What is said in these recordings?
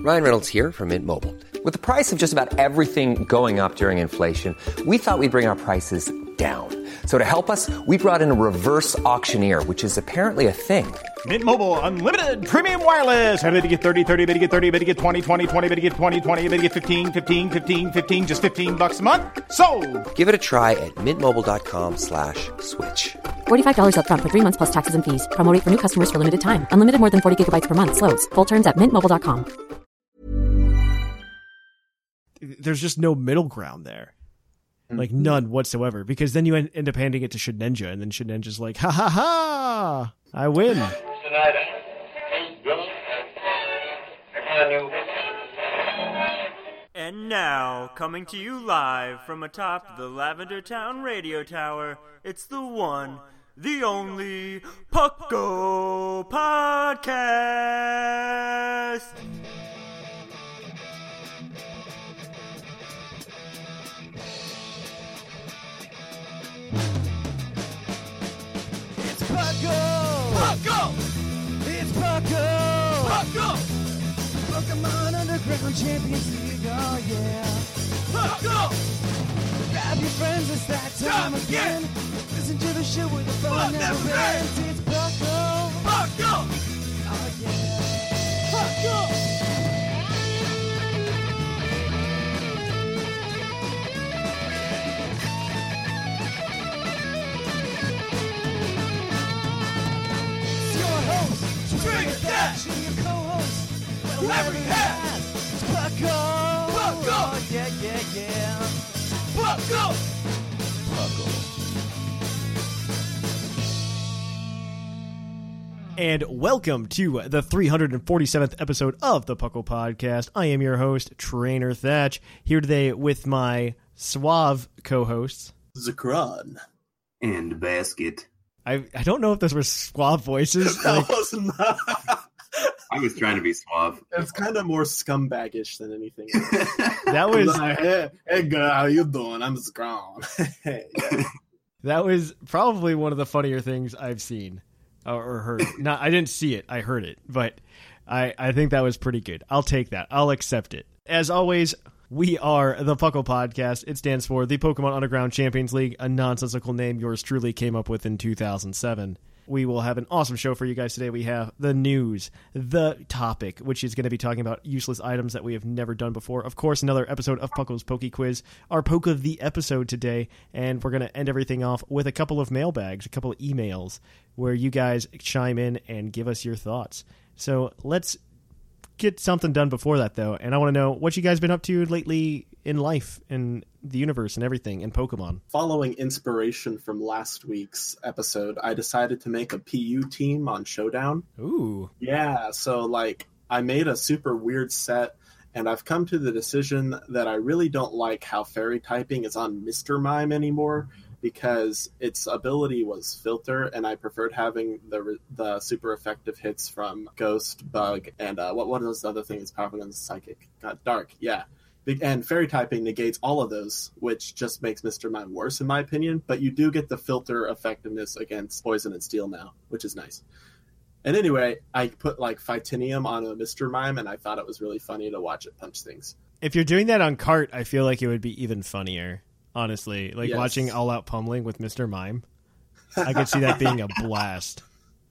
Ryan Reynolds here from Mint Mobile. With the price of just about everything going up during inflation, we thought we'd bring our prices down. So to help us, we brought in a reverse auctioneer, which is apparently a thing. Mint Mobile Unlimited Premium Wireless. How to get 30, 30, bit to get 30, bit to get 20, 20, 20, bit to get 20, 20, bit to get 15, 15, 15, 15, just $15 a month? Sold! Give it a try at mintmobile.com/switch. $45 up front for 3 months plus taxes and fees. Promo rate for new customers for limited time. Unlimited more than 40 gigabytes per month. Slows full terms at mintmobile.com. There's just no middle ground there. Like none whatsoever, because then you end up handing it to Shedinja, and then Shedinja's like, ha ha ha, I win. And now, coming to you live from atop the Lavender Town Radio Tower, it's the one, the only Puckle Podcast. It's Puckle! Puckle! It's Puckle! Puckle! Pokemon Underground Champions League, oh yeah! Puckle! Grab your friends, it's that time again! Listen to the show where the fun never ends! It's Puckle! Puckle! Oh yeah! Puckle! Drink that! Your co-host, Larry has Puckle! Puckle! Oh, yeah, yeah, yeah! Puckle! Puckle! And welcome to the 347th episode of the Puckle Podcast. I am your host, Trainer Thatch, here today with my suave co-hosts, Zakran and Basket. I don't know if those were suave voices. That was not. I was trying to be suave. It's kind of more scumbaggish than anything. That was like, hey girl, how you doing? I'm Zakran. Hey, yeah. That was probably one of the funnier things I've seen or heard. No, I didn't see it. I heard it, but I think that was pretty good. I'll take that. I'll accept it. As always, we are the Puckle Podcast. It stands for the Pokemon Underground Champions League, a nonsensical name yours truly came up with in 2007. We will have an awesome show for you guys today. We have the news, the topic, which is going to be talking about useless items that we have never done before. Of course, another episode of Puckle's Poke Quiz, our Poke of the episode today, and we're going to end everything off with a couple of mailbags, a couple of emails, where you guys chime in and give us your thoughts. So let's get something done before that, though, and I want to know what you guys been up to lately in life and the universe and everything in Pokemon. Following inspiration from last week's episode, I decided to make a PU team on Showdown. Ooh. Yeah, so like I made a super weird set, and I've come to the decision that I really don't like how fairy typing is on Mr. Mime anymore, because its ability was filter, and I preferred having the super effective hits from Ghost, Bug, and what are those other things powerful against Psychic? Dark, yeah. And fairy typing negates all of those, which just makes Mr. Mime worse in my opinion, but you do get the filter effectiveness against Poison and Steel now, which is nice. And anyway, I put like Phytinium on a Mr. Mime, and I thought it was really funny to watch it punch things. If you're doing that on Cart, I feel like it would be even funnier. Honestly, like Yes. watching All Out Pummeling with Mr. Mime, I could see that being a blast.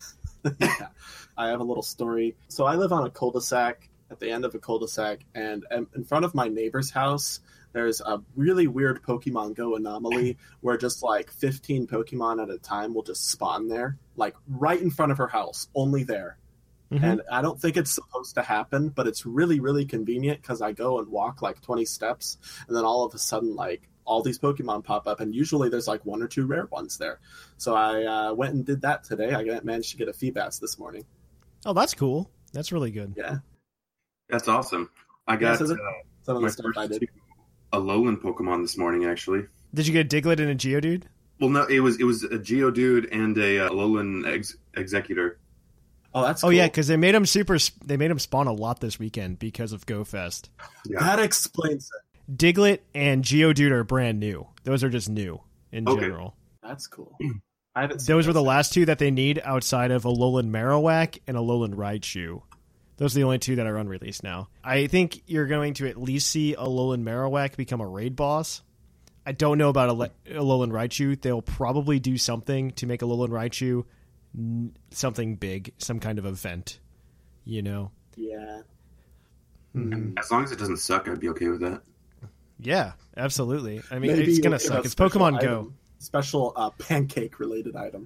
Yeah, I have a little story. So I live on a cul-de-sac, at the end of a cul-de-sac, and in front of my neighbor's house, there's a really weird Pokemon Go anomaly where just like 15 Pokemon at a time will just spawn there, like right in front of her house, only there. Mm-hmm. And I don't think it's supposed to happen, but it's really, really convenient because I go and walk like 20 steps, and then all of a sudden, like, all these Pokemon pop up, and usually there's like one or two rare ones there. So I went and did that today. I managed to get a Feebas this morning. Oh, that's cool. That's really good. Yeah. That's awesome. I got some of my the stuff I first did. two Alolan Pokemon this morning, actually. Did you get Diglett and a Geodude? Well, no, it was a Geodude and a Alolan Executor. Oh, that's cool. Oh, yeah, because they made them spawn a lot this weekend because of GoFest. Yeah. That explains it. Diglett and Geodude are brand new. Those are just new in general. That's cool. I haven't. Those were the last two that they need outside of Alolan Marowak and Alolan Raichu. Those are the only two that are unreleased now. I think you're going to at least see Alolan Marowak become a raid boss. I don't know about Alolan Raichu. They'll probably do something to make Alolan Raichu something big, some kind of event, you know? Yeah. As long as it doesn't suck, I'd be okay with that. Yeah, absolutely. I mean, Maybe it's going to you'll suck. give a It's Pokemon special Go. item, special pancake-related item.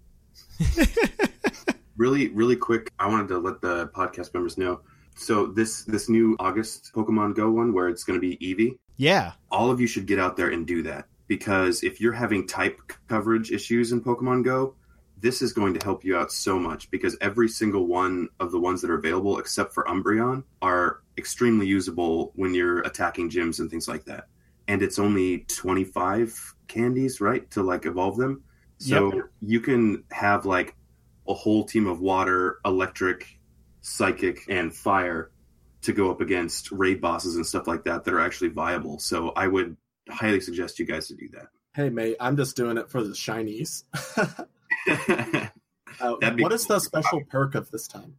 Really, really quick, I wanted to let the podcast members know. So this new August Pokemon Go one, where it's going to be Eevee, Yeah. all of you should get out there and do that. Because if you're having type coverage issues in Pokemon Go, this is going to help you out so much. Because every single one of the ones that are available, except for Umbreon, are extremely usable when you're attacking gyms and things like that. And it's only 25 candies, right, to like evolve them. So you can have like a whole team of water, electric, psychic, and fire to go up against raid bosses and stuff like that are actually viable. So I would highly suggest you guys to do that. Hey, mate, I'm just doing it for the shinies. What is the special perk of this time?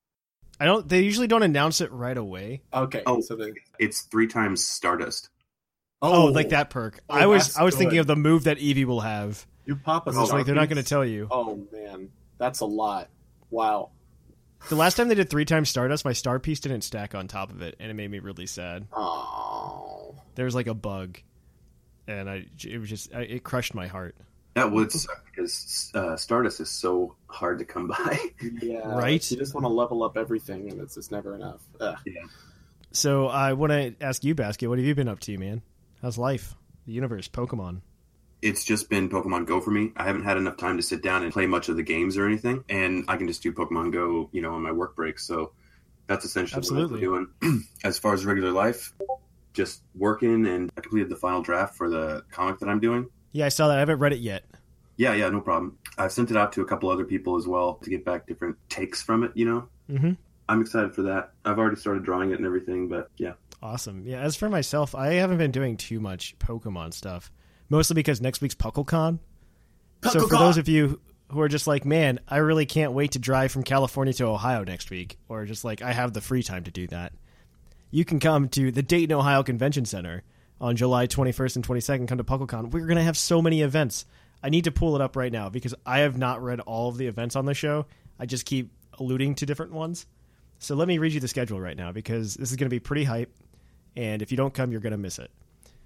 They usually don't announce it right away. Okay. Oh, so then... it's 3 times Stardust. Oh, like that perk. Oh, I was that's thinking good. of the move that Eevee will have. You pop a I was like, they're not going to Starpiece? tell you. Oh, man. That's a lot. Wow. The last time they did 3 times Stardust, my star piece didn't stack on top of it, and it made me really sad. Oh. There was like a bug, and it crushed my heart. That would suck because Stardust is so hard to come by. Yeah. Right? You just want to level up everything, and it's just never enough. Ugh. Yeah. So I want to ask you, Basket, what have you been up to, man? How's life? The universe? Pokemon? It's just been Pokemon Go for me. I haven't had enough time to sit down and play much of the games or anything, and I can just do Pokemon Go, on my work breaks. So that's essentially what I'm doing. As far as regular life, just working, and I completed the final draft for the comic that I'm doing. Yeah, I saw that. I haven't read it yet. Yeah, no problem. I've sent it out to a couple other people as well to get back different takes from it, Mm-hmm. I'm excited for that. I've already started drawing it and everything, but yeah. Awesome. Yeah, as for myself, I haven't been doing too much Pokemon stuff. Mostly because next week's PuckleCon. So for those of you who are just like, man, I really can't wait to drive from California to Ohio next week, or just like, I have the free time to do that, you can come to the Dayton, Ohio Convention Center on July 21st and 22nd. Come to PuckleCon. We're going to have so many events. I need to pull it up right now because I have not read all of the events on the show. I just keep alluding to different ones. So let me read you the schedule right now because this is going to be pretty hype. And if you don't come, you're going to miss it.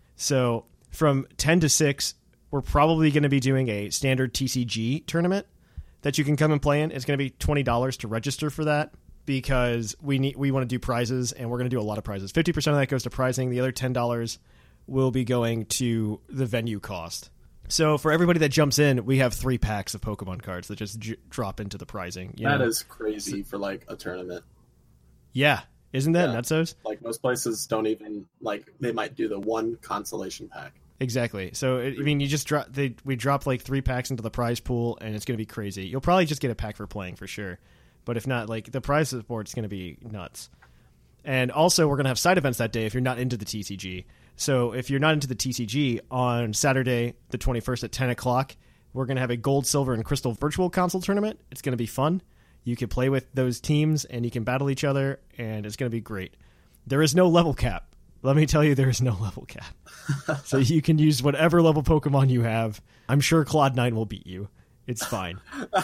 So from 10 to 6, we're probably going to be doing a standard TCG tournament that you can come and play in. It's going to be $20 to register for that because we want to do prizes, and we're going to do a lot of prizes. 50% of that goes to prizing. The other $10 will be going to the venue cost. So for everybody that jumps in, we have 3 packs of Pokemon cards that just drop into the prizing. That is crazy for like a tournament. Yeah. Isn't that nutsos? Like most places don't even they might do the one consolation pack. Exactly. So you just we drop like 3 packs into the prize pool, and it's going to be crazy. You'll probably just get a pack for playing for sure, but if not, the prize support is going to be nuts. And also, we're going to have side events that day if you're not into the TCG. So if you're not into the TCG, on Saturday the 21st at 10 o'clock, we're going to have a Gold, Silver, and Crystal virtual console tournament. It's going to be fun. You can play with those teams, and you can battle each other, and it's going to be great. There is no level cap. Let me tell you, there is no level cap. So you can use whatever level Pokemon you have. I'm sure Claude9 will beat you. It's fine.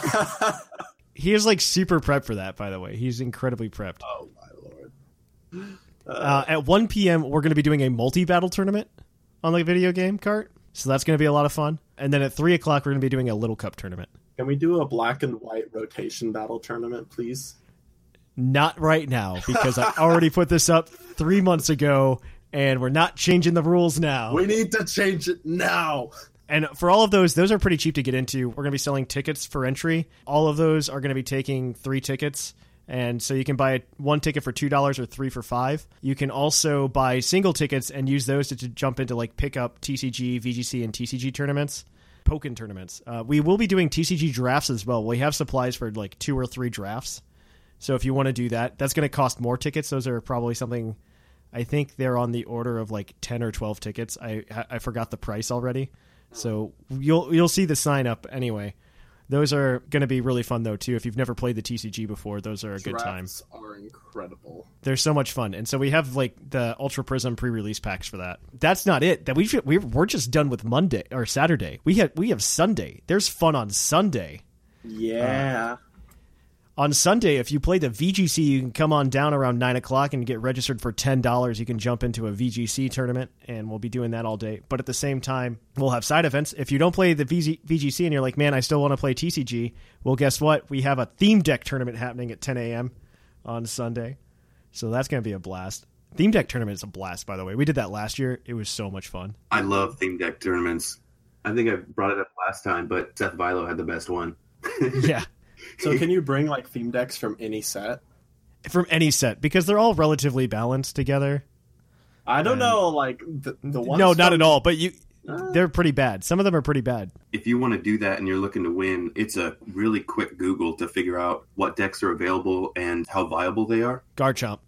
He is super prepped for that, by the way. He's incredibly prepped. Oh, my Lord. At 1 p.m., we're going to be doing a multi-battle tournament on the video game cart. So that's going to be a lot of fun. And then at 3 o'clock, we're going to be doing a Little Cup tournament. Can we do a black and white rotation battle tournament, please? Not right now, because I already put this up 3 months ago, and we're not changing the rules now. We need to change it now. And for all of those are pretty cheap to get into. We're going to be selling tickets for entry. All of those are going to be taking 3 tickets. And so you can buy 1 ticket for $2 or 3 for $5. You can also buy single tickets and use those to jump into pick up TCG, VGC, and TCG tournaments. Pokken tournaments. We will be doing TCG drafts as well. We have supplies for 2 or 3 drafts. So if you want to do that, that's going to cost more tickets. Those are probably something, I think they're on the order of 10 or 12 tickets. I forgot the price already. So you'll see the sign up anyway. Those are going to be really fun, though, too. If you've never played the TCG before, those are a good time. Drafts are incredible. They're so much fun. And so we have like the Ultra Prism pre-release packs for that. That's not it. That we're just done with Monday or Saturday. We have Sunday. There's fun on Sunday. Yeah. On Sunday, if you play the VGC, you can come on down around 9 o'clock and get registered for $10. You can jump into a VGC tournament, and we'll be doing that all day. But at the same time, we'll have side events. If you don't play the VGC and you're like, man, I still want to play TCG, well, guess what? We have a theme deck tournament happening at 10 a.m. on Sunday. So that's going to be a blast. Theme deck tournament is a blast, by the way. We did that last year. It was so much fun. I love theme deck tournaments. I think I brought it up last time, but Seth Vilo had the best one. Yeah. So can you bring like theme decks from any set? From any set, because they're all relatively balanced together. I don't know, like the ones. No, not at all. But they're pretty bad. Some of them are pretty bad. If you want to do that and you're looking to win, it's a really quick Google to figure out what decks are available and how viable they are. Garchomp.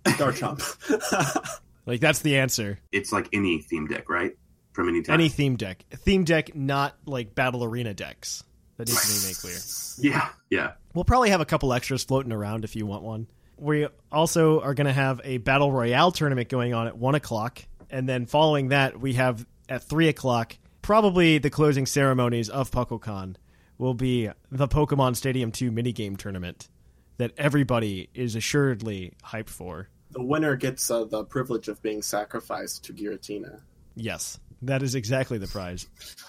Like that's the answer. It's like any theme deck, right? From any time. Any theme deck. Theme deck, not like Battle Arena decks. That needs to be made clear. Yeah. We'll probably have a couple extras floating around if you want one. We also are going to have a Battle Royale tournament going on at 1 o'clock. And then following that, we have at 3 o'clock, probably the closing ceremonies of PuckleCon will be the Pokemon Stadium 2 minigame tournament that everybody is assuredly hyped for. The winner gets the privilege of being sacrificed to Giratina. Yes, that is exactly the prize.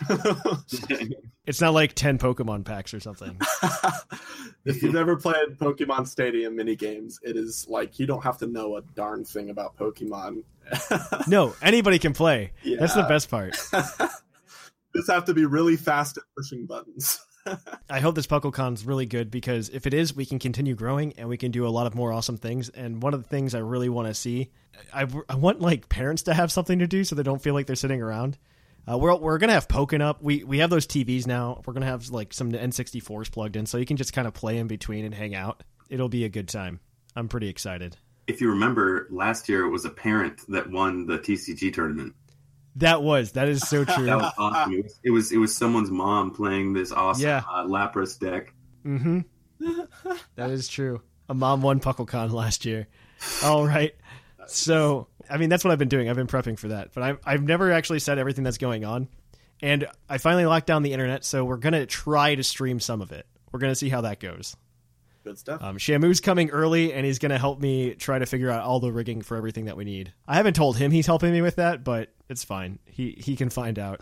It's not like 10 Pokemon packs or something. If you've never played Pokemon Stadium minigames, it is like you don't have to know a darn thing about Pokemon. No, anybody can play. Yeah. That's the best part. Just have to be really fast at pushing buttons. I hope this PuckleCon's really good, because if it is, we can continue growing and we can do a lot of more awesome things. And one of the things I really want to see, I want like parents to have something to do so they don't feel like they're sitting around. We're gonna have Pokin' Up. We have those TVs now. We're gonna have like some N64s plugged in, so you can just kind of play in between and hang out. It'll be a good time. I'm pretty excited. If you remember, last year it was a parent that won the TCG tournament. That is so true. That was awesome. It was someone's mom playing this awesome Lapras deck. Mm-hmm. That is true. A mom won PuckleCon last year. All right. So, I mean, that's what I've been doing. I've been prepping for that. But I've never actually said everything that's going on. And I finally locked down the internet, so we're going to try to stream some of it. We're going to see how that goes. Good stuff. Shamu's coming early, and he's going to help me try to figure out all the rigging for everything that we need. I haven't told him he's helping me with that, but it's fine. He can find out.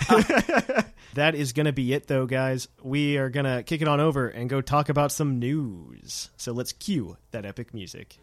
That is going to be it, though, guys. We are going to kick it on over and go talk about some news. So let's cue that epic music.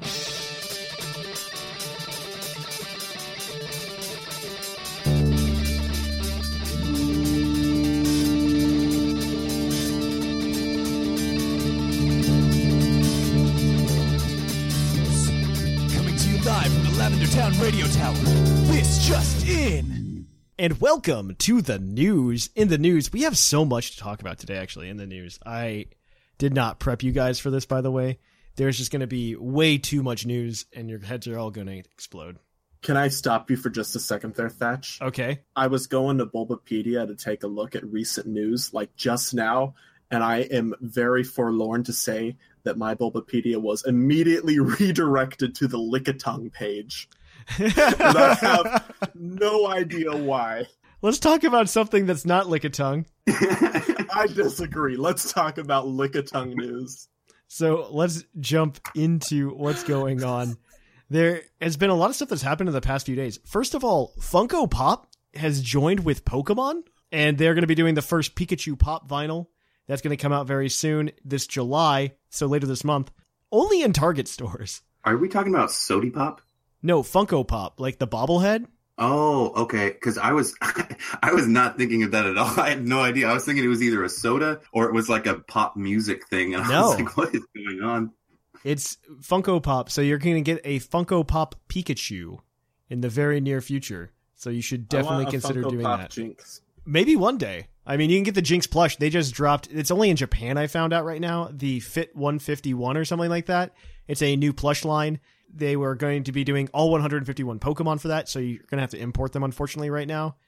Live from the Lavender Town Radio Tower. This just in. And welcome to the news. In the news, we have so much to talk about today, actually, in the news. I did not prep you guys for this, by the way. There's just going to be way too much news, and your heads are all going to explode. Can I stop you for just a second there, Thatch? Okay. I was going to Bulbapedia to take a look at recent news, like just now, and I am very forlorn to say that my Bulbapedia was immediately redirected to the Lickitung page. And I have no idea why. Let's talk about something that's not Lickitung. I disagree. Let's talk about Lickitung news. So let's jump into what's going on. There has been a lot of stuff that's happened in the past few days. First of all, Funko Pop has joined with Pokemon, and they're going to be doing the first Pikachu Pop vinyl. That's going to come out very soon, this July, so later this month, only in Target stores. Are we talking about Sody Pop? No, Funko Pop, like the bobblehead. Oh, okay, because I was not thinking of that at all. I had no idea. I was thinking it was either a soda or it was like a pop music thing, and I was like, what is going on? It's Funko Pop, so you're going to get a Funko Pop Pikachu in the very near future, so you should definitely consider Funko doing Pop that. Jinx. Maybe one day. I mean, you can get the Jinx plush. They just dropped. It's only in Japan, I found out right now. The Fit 151 or something like that. It's a new plush line. They were going to be doing all 151 Pokemon for that, so you're going to have to import them, unfortunately, right now.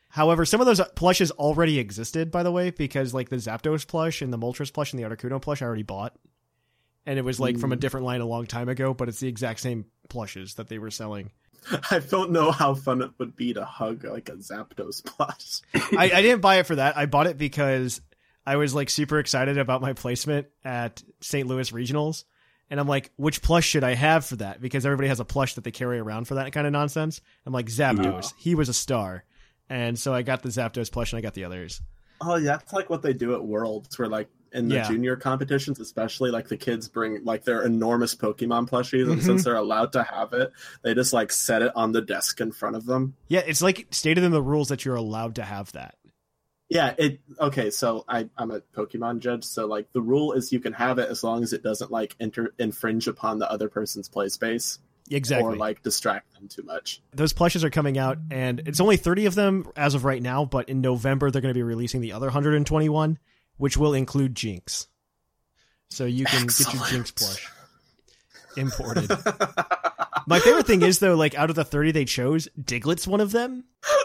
However, some of those plushes already existed, by the way, because like the Zapdos plush and the Moltres plush and the Articuno plush I already bought. And it was like from a different line a long time ago, but it's the exact same plushes that they were selling. I don't know how fun it would be to hug like a Zapdos plush. I didn't buy it for that. I bought it because I was like super excited about my placement at St. Louis Regionals. And I'm like, which plush should I have for that? Because everybody has a plush that they carry around for that kind of nonsense. I'm like, Zapdos. He was a star. And so I got the Zapdos plush and I got the others. Oh, yeah, that's like what they do at Worlds, where like in the junior competitions, especially like the kids bring like their enormous Pokemon plushies, and since they're allowed to have it, they just like set it on the desk in front of them. Yeah, it's like stated in the rules that you're allowed to have that. Yeah, okay, so I'm a Pokemon judge, so like the rule is you can have it as long as it doesn't like infringe upon the other person's play space. Exactly. Or like distract them too much. Those plushes are coming out, and it's only 30 of them as of right now, but in November they're going to be releasing the other 121, which will include Jinx. So you can get your Jinx plush imported. My favorite thing is, though, like out of the 30 they chose, Diglett's one of them.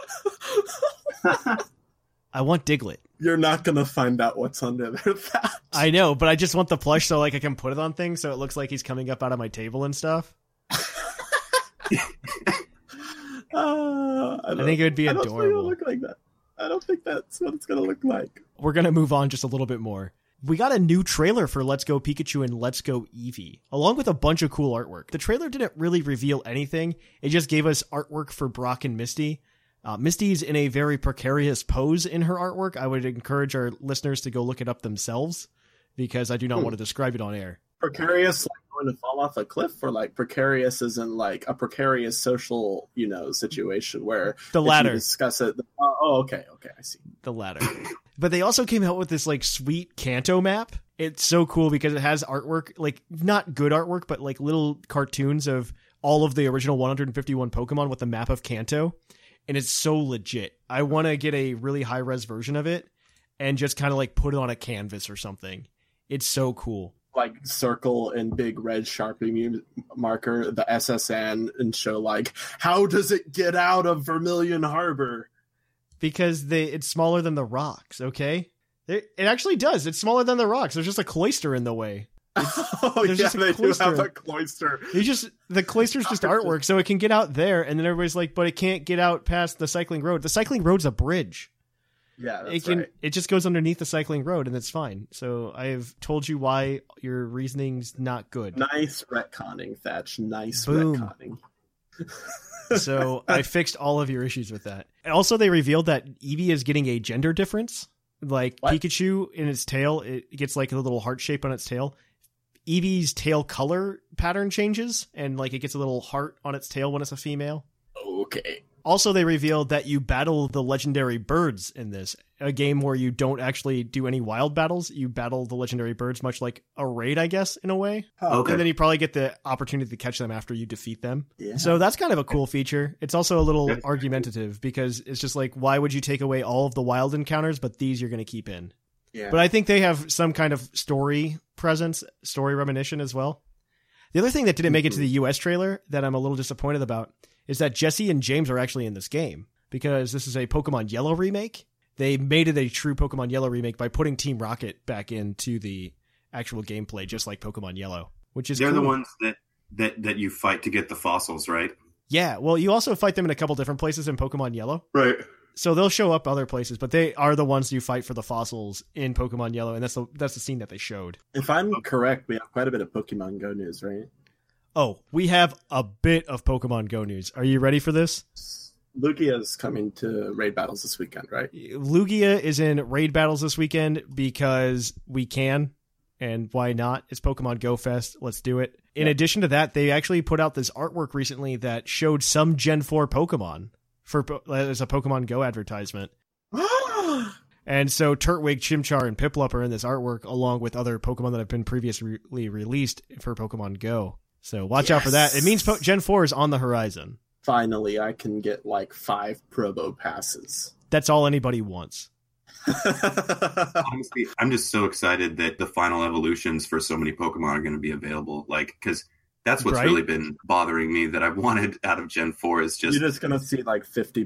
I want Diglett. You're not going to find out what's under their thatch. I know, but I just want the plush so like I can put it on things so it looks like he's coming up out of my table and stuff. I think it would be adorable. I don't think it'll look like that. I don't think that's what it's going to look like. We're going to move on just a little bit more. We got a new trailer for Let's Go Pikachu and Let's Go Eevee, along with a bunch of cool artwork. The trailer didn't really reveal anything. It just gave us artwork for Brock and Misty. Misty's in a very precarious pose in her artwork. I would encourage our listeners to go look it up themselves, because I do not want to describe it on air. Precarious, like going to fall off a cliff, or like precarious as in like a precarious social, situation where the latter. Discuss it. Okay, I see. The latter. But they also came out with this like sweet Kanto map. It's so cool because it has artwork, like not good artwork, but like little cartoons of all of the original 151 Pokemon with the map of Kanto. And it's so legit. I want to get a really high res version of it and just kind of like put it on a canvas or something. It's so cool. Like circle in big red Sharpie marker the SSN and show like, how does it get out of Vermilion Harbor? Because it's smaller than the rocks, okay? It actually does. It's smaller than the rocks. There's just a cloister in the way. They do have a cloister. The cloister's just artwork, so it can get out there, and then everybody's like, but it can't get out past the cycling road. The cycling road's a bridge. Yeah, that's right. It just goes underneath the cycling road, and it's fine. So I've told you why your reasoning's not good. Nice retconning, Thatch. Nice Boom. Retconning. So I fixed all of your issues with that. And also, they revealed that Eevee is getting a gender difference. Like what? Pikachu in its tail, it gets like a little heart shape on its tail. Eevee's tail color pattern changes, and like it gets a little heart on its tail when it's a female. Okay. Also, they revealed that you battle the legendary birds in this, a game where you don't actually do any wild battles. You battle the legendary birds, much like a raid, I guess, in a way. Okay. And then you probably get the opportunity to catch them after you defeat them. Yeah. So that's kind of a cool feature. It's also a little argumentative because it's just like, why would you take away all of the wild encounters, but these you're going to keep in? Yeah. But I think they have some kind of story presence, story reminiscence as well. The other thing that didn't make it to the US trailer that I'm a little disappointed about is that Jesse and James are actually in this game, because this is a Pokemon Yellow remake. They made it a true Pokemon Yellow remake by putting Team Rocket back into the actual gameplay, just like Pokemon Yellow, which is They're cool. the ones that you fight to get the fossils, right? Yeah, well, you also fight them in a couple different places in Pokemon Yellow. Right. So they'll show up other places, but they are the ones you fight for the fossils in Pokemon Yellow, and that's the scene that they showed. If I'm correct, we have quite a bit of Pokemon Go news, right? Oh, we have a bit of Pokemon Go news. Are you ready for this? Lugia is coming to raid battles this weekend, right? Lugia is in raid battles this weekend because we can, and why not? It's Pokemon Go Fest. Let's do it. In addition to that, they actually put out this artwork recently that showed some Gen 4 Pokemon as a Pokemon Go advertisement. And so Turtwig, Chimchar, and Piplup are in this artwork, along with other Pokemon that have been previously released for Pokemon Go. So watch out for that. It means Gen 4 is on the horizon. Finally, I can get like 5 Probo passes. That's all anybody wants. Honestly, I'm just so excited that the final evolutions for so many Pokemon are going to be available. Like, because that's what's really been bothering me that I wanted out of Gen 4 is just... You're just going to see like 50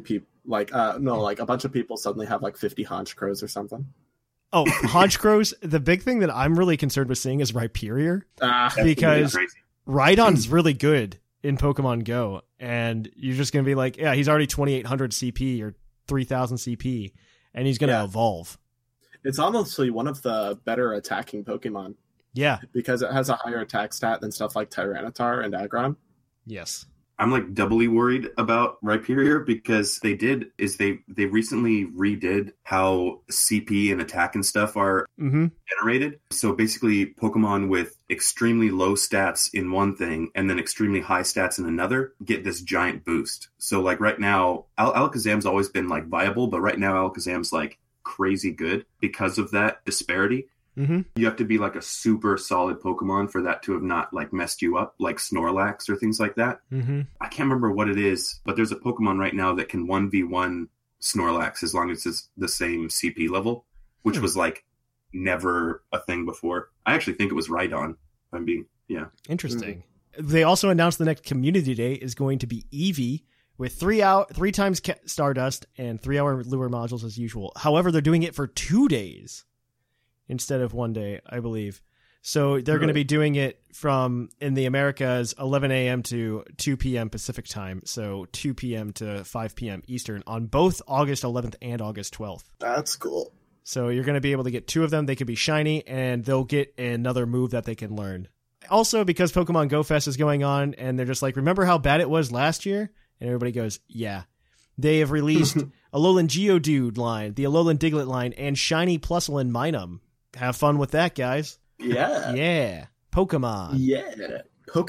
Like, no, like a bunch of people suddenly have like 50 Honchkrows or something. Oh, Honchkrows. The big thing that I'm really concerned with seeing is Rhyperior. Because Rhydon's really good in Pokemon Go. And you're just going to be like, yeah, he's already 2,800 CP or 3,000 CP. And he's going to evolve. It's honestly one of the better attacking Pokemon. Yeah. Because it has a higher attack stat than stuff like Tyranitar and Aggron. Yes. I'm like doubly worried about Rhyperior because they recently redid how CP and attack and stuff are generated. So basically Pokemon with extremely low stats in one thing and then extremely high stats in another get this giant boost. So like right now, Alakazam's always been like viable, but right now Alakazam's like crazy good because of that disparity. You have to be like a super solid Pokemon for that to have not like messed you up, like Snorlax or things like that. I can't remember what it is, but there's a Pokemon right now that can 1v1 Snorlax as long as it's the same CP level, which was like never a thing before. I actually think it was Rhydon. Interesting. They also announced the next Community Day is going to be Eevee with 3 times Stardust and 3-hour lure modules as usual. However, they're doing it for 2 days. Instead of 1 day, I believe. So they're going to be doing it from, in the Americas, 11 a.m. to 2 p.m. Pacific time. So 2 p.m. to 5 p.m. Eastern on both August 11th and August 12th. That's cool. So you're going to be able to get 2 of them. They could be shiny, and they'll get another move that they can learn. Also, because Pokemon Go Fest is going on, and they're just like, remember how bad it was last year? And everybody goes, yeah. They have released Alolan Geodude line, the Alolan Diglett line, and Shiny Plusle Minun. Have fun with that, guys. Yeah. Yeah. Pokemon. Yeah.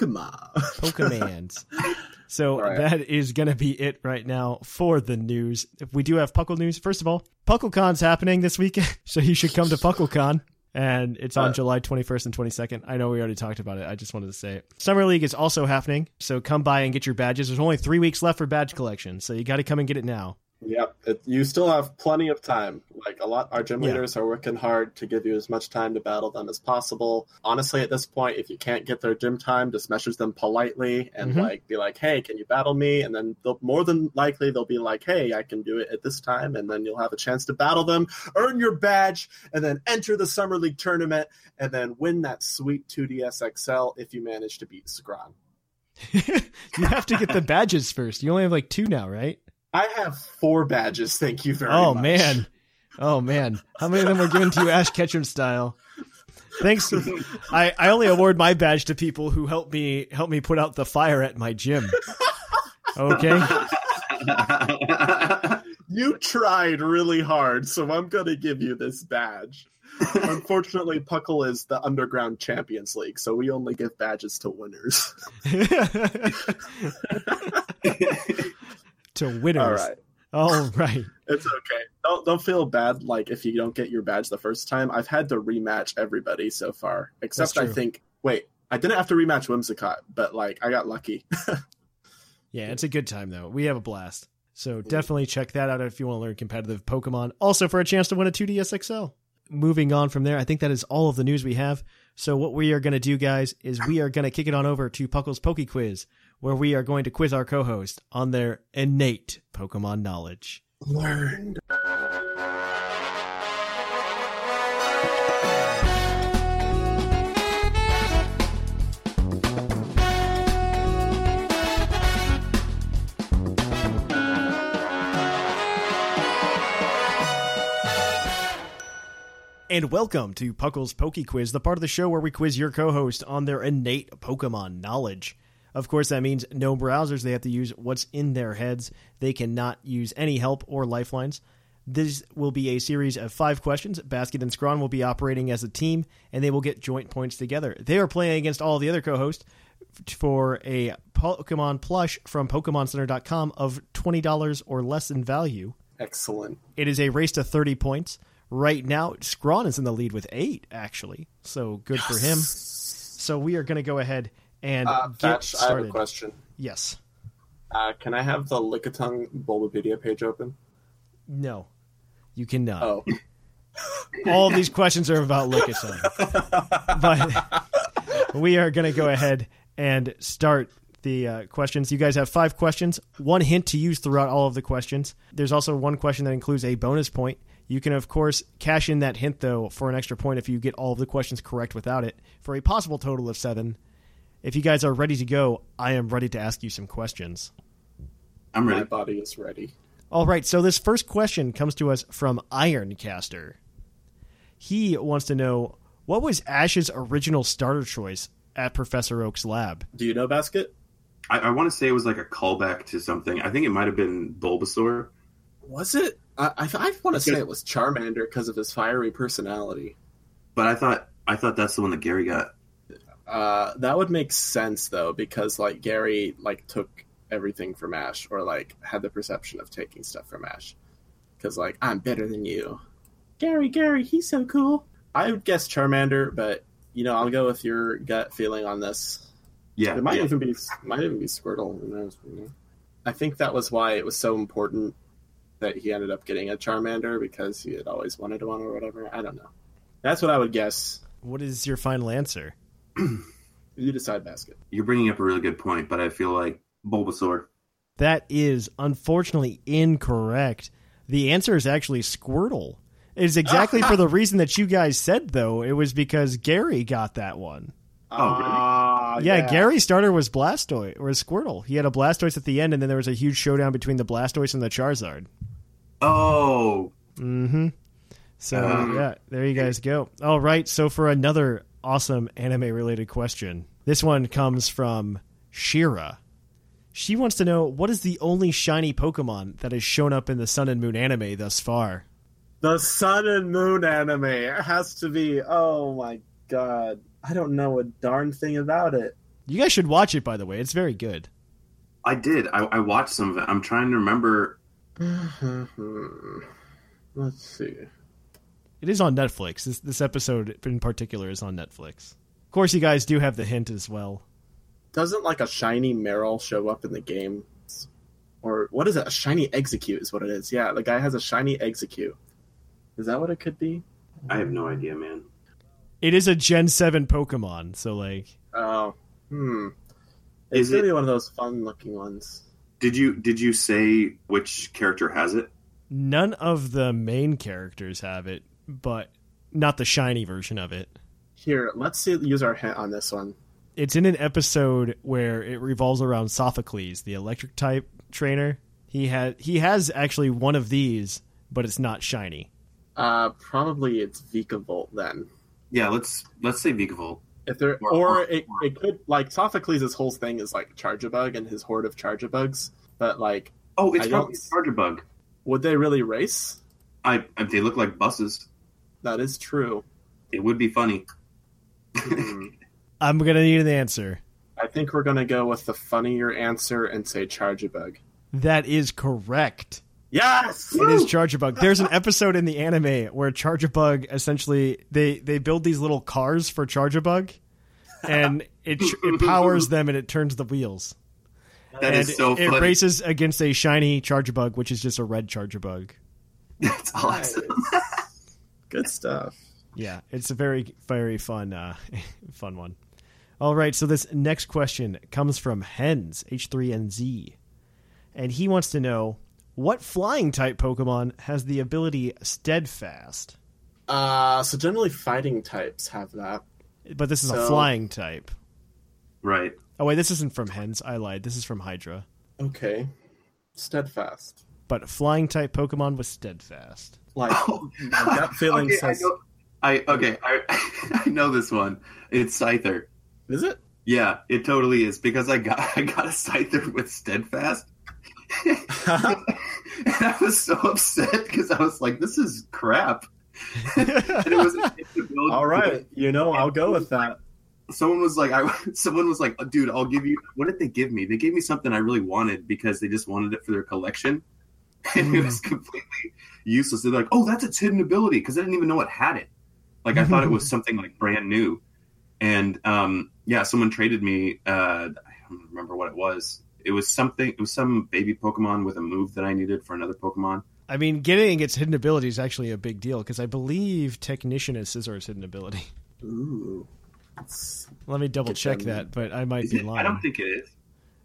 Pokemans. So that is going to be it right now for the news. If we do have Puckle news, first of all, PuckleCon's happening this weekend, so you should come to PuckleCon. And it's on July 21st and 22nd. I know we already talked about it. I just wanted to say it. Summer League is also happening, so come by and get your badges. There's only 3 weeks left for badge collection, so you got to come and get it now. Yep, you still have plenty of time. Like our gym leaders are working hard to give you as much time to battle them as possible. Honestly, at this point, if you can't get their gym time, just message them politely and be like, "Hey, can you battle me?" And then more than likely they'll be like, "Hey, I can do it at this time," and then you'll have a chance to battle them, earn your badge, and then enter the Summer League tournament, and then win that sweet 2DS XL if you manage to beat Scron. You have to get the badges first. You only have like 2 now, right? I have 4 badges, thank you very much. Oh, man. How many of them were given to you Ash Ketchum style? Thanks. I only award my badge to people who help me put out the fire at my gym. Okay? You tried really hard, so I'm going to give you this badge. Unfortunately, Puckle is the Underground Champions League, so we only give badges to winners. To winners. All right. It's okay. Don't feel bad like if you don't get your badge the first time. I've had to rematch everybody so far. Except I think I didn't have to rematch Whimsicott, but like I got lucky. Yeah, it's a good time though. We have a blast. So definitely check that out if you want to learn competitive Pokemon. Also for a chance to win a 2DS XL. Moving on from there, I think that is all of the news we have. So what we are going to do, guys, is we are going to kick it on over to Puckle's Poke Quiz, where we are going to quiz our co-host on their innate Pokemon knowledge. Learned. And welcome to Puckle's Poke Quiz, the part of the show where we quiz your co-host on their innate Pokemon knowledge. Of course, that means no browsers. They have to use what's in their heads. They cannot use any help or lifelines. This will be a series of 5 questions. Basket and Scrawn will be operating as a team, and they will get joint points together. They are playing against all the other co-hosts for a Pokemon plush from PokemonCenter.com of $20 or less in value. Excellent. It is a race to 30 points. Right now, Scrawn is in the lead with 8, actually. So good for him. So we are going to go ahead and get started. I have a question. Yes. Can I have the Lickitung Bulbapedia page open? No, you cannot. Oh. All of these questions are about Lickitung. But we are going to go ahead and start the questions. You guys have 5 questions, 1 hint to use throughout all of the questions. There's also 1 question that includes a bonus point. You can, of course, cash in that hint, though, for an extra point if you get all of the questions correct without it, for a possible total of 7. If you guys are ready to go, I am ready to ask you some questions. I'm ready. My body is ready. All right, so this first question comes to us from Ironcaster. He wants to know, what was Ash's original starter choice at Professor Oak's lab? Do you know, Basket? I want to say it was like a callback to something. I think it might have been Bulbasaur. Was it? I want to say it was Charmander because of his fiery personality. But I thought that's the one that Gary got. That would make sense though, because like Gary like took everything from Ash, or like had the perception of taking stuff from Ash. Because like, I'm better than you, Gary, he's so cool. I would guess Charmander, but I'll go with your gut feeling on this. Yeah, it might even be Squirtle. Who knows? I think that was why it was so important that he ended up getting a Charmander, because he had always wanted one or whatever. I don't know. That's what I would guess. What is your final answer? You decide, Basket. You're bringing up a really good point, but I feel like Bulbasaur. That is unfortunately incorrect. The answer is actually Squirtle. It is exactly for the reason that you guys said, though. It was because Gary got that one. Oh, really? Yeah, Gary's starter was Blastoise, or Squirtle. He had a Blastoise at the end, and then there was a huge showdown between the Blastoise and the Charizard. Oh. Mm-hmm. So, yeah, there you guys go. All right, so for another awesome anime-related question, this one comes from Shira. She wants to know, what is the only shiny Pokemon that has shown up in the Sun and Moon anime thus far? The Sun and Moon anime. It has to be. Oh, my God. I don't know a darn thing about it. You guys should watch it, by the way. It's very good. I did. I watched some of it. I'm trying to remember. Let's see. It is on Netflix. This episode in particular is on Netflix. Of course, you guys do have the hint as well. Doesn't like a shiny Meryl show up in the game? Or what is it? A shiny Execute is what it is. Yeah, the guy has a shiny Execute. Is that what it could be? I have no idea, man. It is a Gen 7 Pokemon, so like... Oh, It's going to be one of those fun-looking ones. Did you say which character has it? None of the main characters have it, but not the shiny version of it. Here, let's use our hint on this one. It's in an episode where it revolves around Sophocles, the electric type trainer. He has actually one of these, but it's not shiny. Probably it's Vikavolt then. Yeah, let's say Vikavolt. If there, or it could, like, Sophocles' whole thing is like Charjabug and his horde of Charjabugs, but like, it's probably Charjabug. Would they really race? They look like buses. That is true. It would be funny. I'm gonna need an answer. I think we're gonna go with the funnier answer and say Charjabug. That is correct. Yes! It is Charjabug. There's an episode in the anime where Charjabug, essentially, they build these little cars for Charjabug, and it powers them and it turns the wheels. That is so funny. It races against a shiny Charjabug, which is just a red Charjabug. That's awesome. Good stuff. Yeah, it's a very, very fun one. All right, so this next question comes from Hens, H3NZ, and he wants to know, what flying type Pokemon has the ability Steadfast? So generally fighting types have that. But this is a flying type. Right. Oh, wait, this isn't from Hens. I lied. This is from Hydra. Okay. Steadfast. But flying type Pokemon with Steadfast. Like, my gut feeling says... I know this one. It's Scyther. Is it? Yeah, it totally is, because I got a Scyther with Steadfast. And I was so upset because I was like, this is crap. And it was all right, I'll go with that. Someone was like, dude, I'll give you, what did they give me? They gave me something I really wanted because they just wanted it for their collection. And it was completely useless. They're like, oh, that's its hidden ability, because I didn't even know it had it. Like, I thought it was something like brand new. And someone traded me, I don't remember what it was. It was some baby Pokemon with a move that I needed for another Pokemon. I mean, getting its hidden ability is actually a big deal, because I believe Technician is Scissor's hidden ability. Ooh. Let me double check that, but I might be lying. I don't think it is.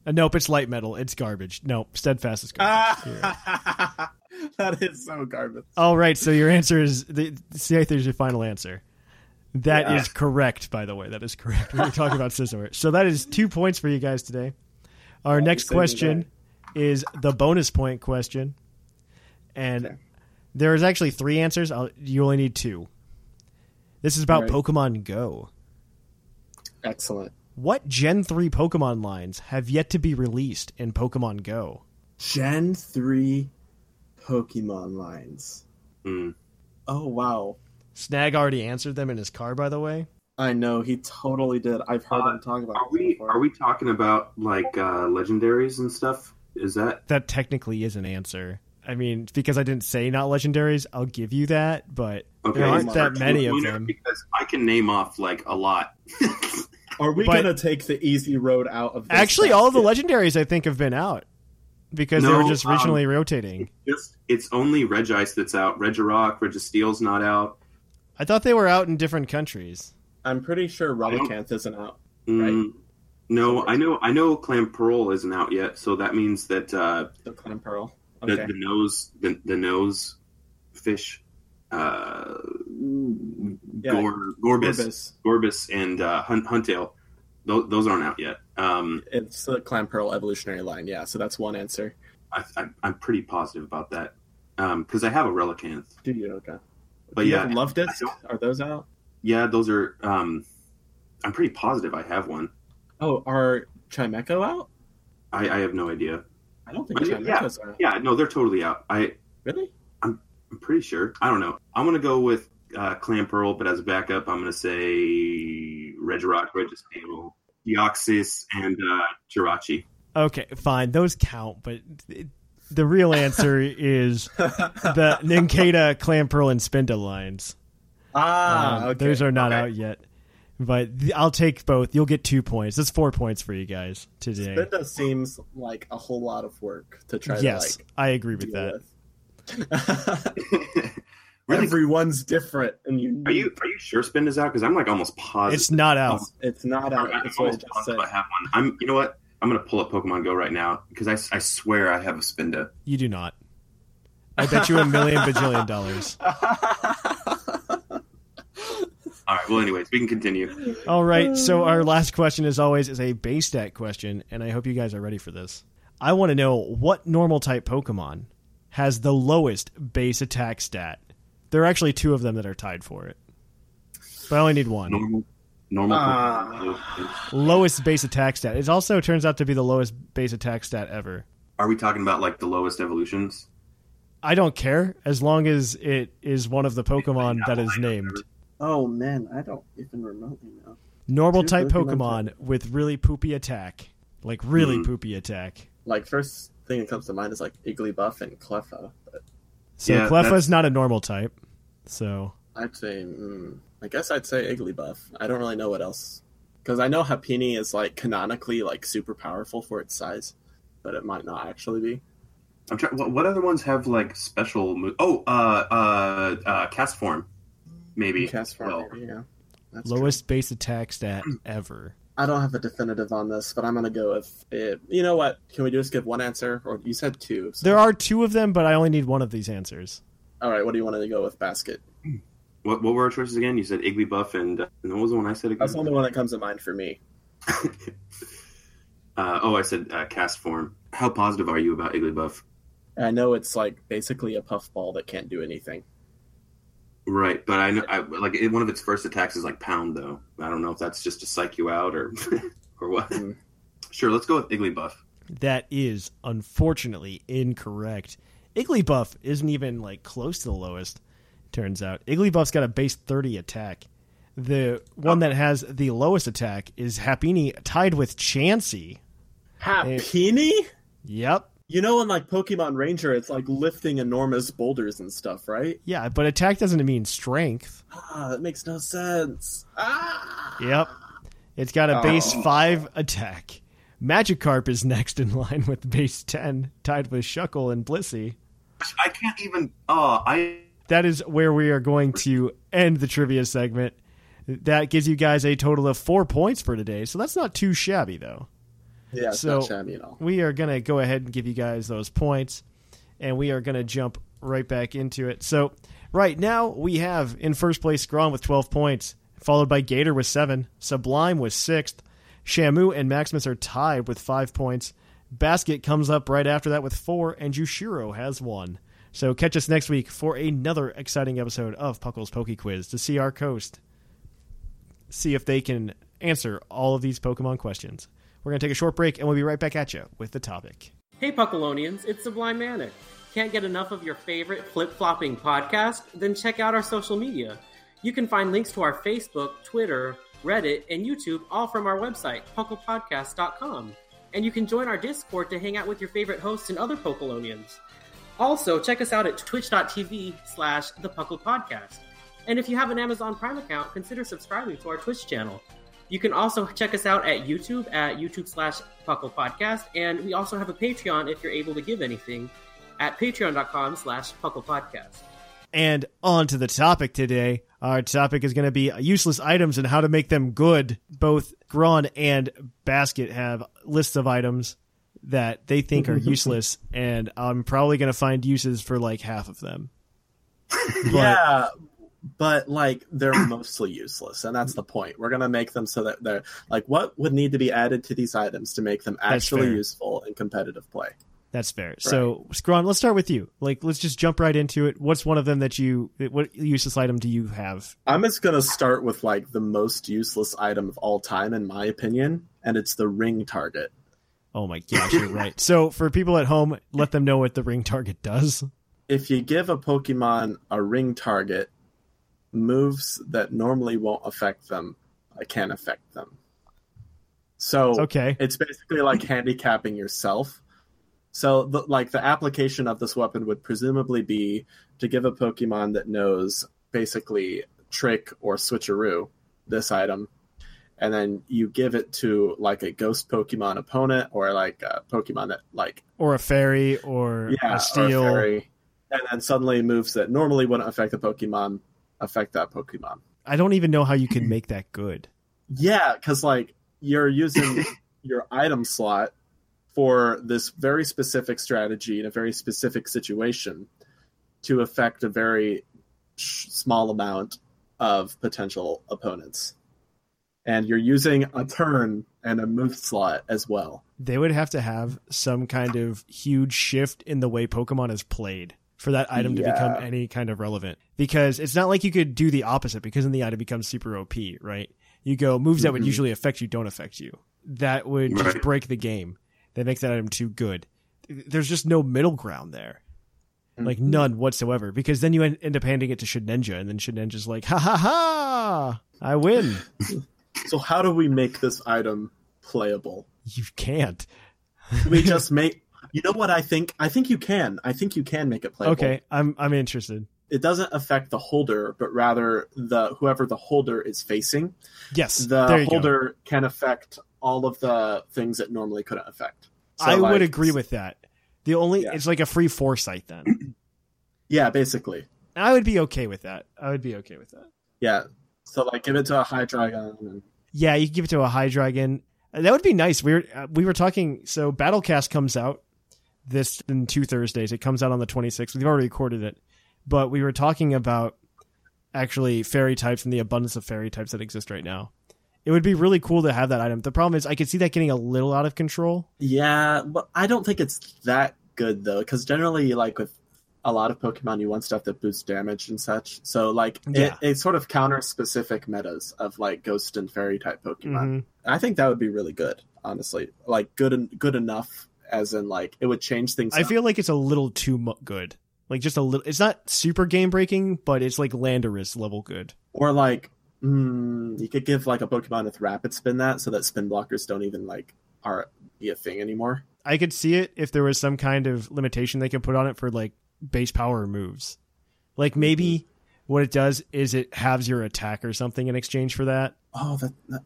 Nope, it's light metal. It's garbage. Nope, Steadfast is garbage. That is so garbage. All right, so your answer is Seath is your final answer. That is correct, by the way. That is correct. We were talking about Scizor. So that is 2 points for you guys today. Our next question is the bonus point question. And there's actually 3 answers. You only need 2. This is about Pokemon Go. Excellent. What Gen 3 Pokemon lines have yet to be released in Pokemon Go? Gen 3 Pokemon lines. Oh, wow. Snag already answered them in his car, by the way. I know, he totally did. I've heard him talk about this before. Are we talking about, like, legendaries and stuff? Is that... That technically is an answer. I mean, because I didn't say not legendaries, I'll give you that, but there aren't that many of them. Because I can name off, like, a lot. Are we going to take the easy road out of this? Actually, all of the legendaries, I think, have been out. Because they were just regionally rotating. It's only Regice that's out. Regirock, Registeel's not out. I thought they were out in different countries. I'm pretty sure Relicanth isn't out, right? No, I know Clamperl isn't out yet, so that means that the Clamperl, okay. the nose fish, Gorbis, and Huntail, those aren't out yet. It's the Clamperl evolutionary line, yeah. So that's one answer. I'm pretty positive about that because I have a Relicanth. Do you? Okay. But do you have Love Disc? Are those out? Yeah, those are. I'm pretty positive I have one. Oh, are Chimecho out? I have no idea. I don't think Chimecho's out. Yeah, no, they're totally out. Really? I'm pretty sure. I don't know. I'm gonna go with Clamperl, but as a backup, I'm gonna say Regirock, Registeel, Deoxys, and Jirachi. Okay, fine. Those count, but the real answer is the Nincada, Clamperl, and Spinda lines. Okay. Those are not out yet. But I'll take both. You'll get 2 points. That's 4 points for you guys today. Spinda seems like a whole lot of work to try to I agree with that. Really? Everyone's different, and you. Are you sure Spinda's out? Because I'm like almost positive. It's not out. It's not out. That's what I just said. I have one. You know what? I'm gonna pull up Pokemon Go right now because I swear I have a Spinda. You do not. I bet you $1 million bajillion. All right. Well, anyways, we can continue. All right. So our last question, as always, is a base stat question, and I hope you guys are ready for this. I want to know what normal type Pokemon has the lowest base attack stat. There are actually 2 of them that are tied for it, but I only need 1. Normal. Lowest base attack stat. It also turns out to be the lowest base attack stat ever. Are we talking about like the lowest evolutions? I don't care as long as it is one of the Pokemon that is named. Oh man, I don't even remotely know. Normal type Pokemon with really poopy attack. Like really poopy attack. Like first thing that comes to mind is like Igglybuff and Cleffa. So yeah, Cleffa's not a normal type. So I'd say I guess I'd say Igglybuff. I don't really know what else. Because I know Happiny is like canonically like super powerful for its size, but it might not actually be. I'm trying. What other ones have like special moves? Cast Form, maybe. Cast Form, maybe, yeah. That's lowest base attack stat ever. I don't have a definitive on this, but I'm gonna go with it. You know what? Can we just give one answer? Or you said 2. So. There are 2 of them, but I only need one of these answers. All right. What do you want to go with? Basket. What were our choices again? You said Igglybuff and what was the one I said again? That's the only one that comes to mind for me. I said Cast Form. How positive are you about Igglybuff? I know it's like basically a puffball that can't do anything. Right, but I know one of its first attacks is like Pound though. I don't know if that's just to psych you out or or what. Sure, let's go with Igglybuff. That is unfortunately incorrect. Igglybuff isn't even like close to the lowest. Turns out Igglybuff's got a base 30 attack. The one that has the lowest attack is Happiny, tied with Chansey. Happiny? Yep. You know, in like Pokemon Ranger, it's like lifting enormous boulders and stuff, right? Yeah, but attack doesn't mean strength. That makes no sense. Yep. It's got a base 5 attack. Magikarp is next in line with base 10, tied with Shuckle and Blissey. I can't even... That is where we are going to end the trivia segment. That gives you guys a total of 4 points for today, so that's not too shabby, though. Yeah, it's so not shabby at all. we are going to go ahead and give you guys those points, and we are going to jump right back into it. So right now we have in first place Scrawn with 12 points, followed by Gator with 7, Sublime with 6th, Shamu and Maximus are tied with 5 points, Basket comes up right after that with 4, and Jushiro has 1. So catch us next week for another exciting episode of Puckle's Poke Quiz to see our coast, see if they can answer all of these Pokemon questions. We're going to take a short break, and we'll be right back at you with the topic. Hey Puckalonians, it's Sublime Manic. Can't get enough of your favorite flip-flopping podcast? Then check out our social media. You can find links to our Facebook, Twitter, Reddit, and YouTube all from our website, pucklepodcast.com. And you can join our Discord to hang out with your favorite hosts and other Puckalonians. Also, check us out at twitch.tv/thepucklepodcast. And if you have an Amazon Prime account, consider subscribing to our Twitch channel. You can also check us out at YouTube at YouTube/PucklePodcast. And we also have a Patreon if you're able to give anything at patreon.com/PucklePodcast. And on to the topic today. Our topic is going to be useless items and how to make them good. Both Gron and Basket have lists of items that they think are useless, and I'm probably going to find uses for like half of them. Yeah, but like they're mostly useless, and that's the point. We're going to make them so that they're like, what would need to be added to these items to make them actually useful in competitive play? That's fair. Right. So, Scrawn, let's start with you. Like, let's just jump right into it. What's one of them what useless item do you have? I'm just going to start with like the most useless item of all time, in my opinion, and it's the ring target. Oh my gosh, you're right. So for people at home, let them know what the ring target does. If you give a Pokemon a ring target, moves that normally won't affect them can affect them. So okay. It's basically like handicapping yourself. So the application of this weapon would presumably be to give a Pokemon that knows basically Trick or Switcheroo, this item, and then you give it to like a ghost Pokemon opponent or like a Pokemon that like... Or a fairy or a steel. Or a fairy, and then suddenly moves that normally wouldn't affect the Pokemon affect that Pokemon. I don't even know how you can make that good. Yeah, because like you're using your item slot for this very specific strategy in a very specific situation to affect a very small amount of potential opponents. And you're using a turn and a move slot as well. They would have to have some kind of huge shift in the way Pokemon is played for that item to become any kind of relevant. Because it's not like you could do the opposite, because then the item becomes super OP, right? You go, moves that would usually affect you don't affect you. That would just break the game. That makes that item too good. There's just no middle ground there. Like none whatsoever. Because then you end up handing it to Shedinja, and then Shedinja's like, ha ha ha, I win. So how do we make this item playable? You can't. We just make... You know what I think? I think you can. I think you can make it playable. Okay, I'm interested. It doesn't affect the holder, but rather whoever the holder is facing. Yes, the holder can affect all of the things that normally couldn't affect. So I would agree with that. It's like a free foresight then. Yeah, basically. I would be okay with that. Yeah. So like give it to a Hydreigon. Yeah, you can give it to a Hydreigon. That would be nice. We were talking, so Battlecast comes out in 2 Thursdays. It comes out on the 26th. We've already recorded it. But we were talking about actually fairy types and the abundance of fairy types that exist right now. It would be really cool to have that item. The problem is I could see that getting a little out of control. Yeah, but I don't think it's that good though, because generally like with a lot of Pokemon you want stuff that boosts damage and such. So like it sort of counters specific metas of like ghost and fairy type Pokemon. I think that would be really good, honestly. Like good enough as in like it would change things. I feel like it's a little too good. Like just a little. It's not super game breaking, but it's like Landorus level good. Or like you could give like a Pokemon with Rapid Spin that, so that spin blockers don't even like be a thing anymore. I could see it if there was some kind of limitation they could put on it for like base power moves. Like maybe what it does is it halves your attack or something in exchange for that. Oh,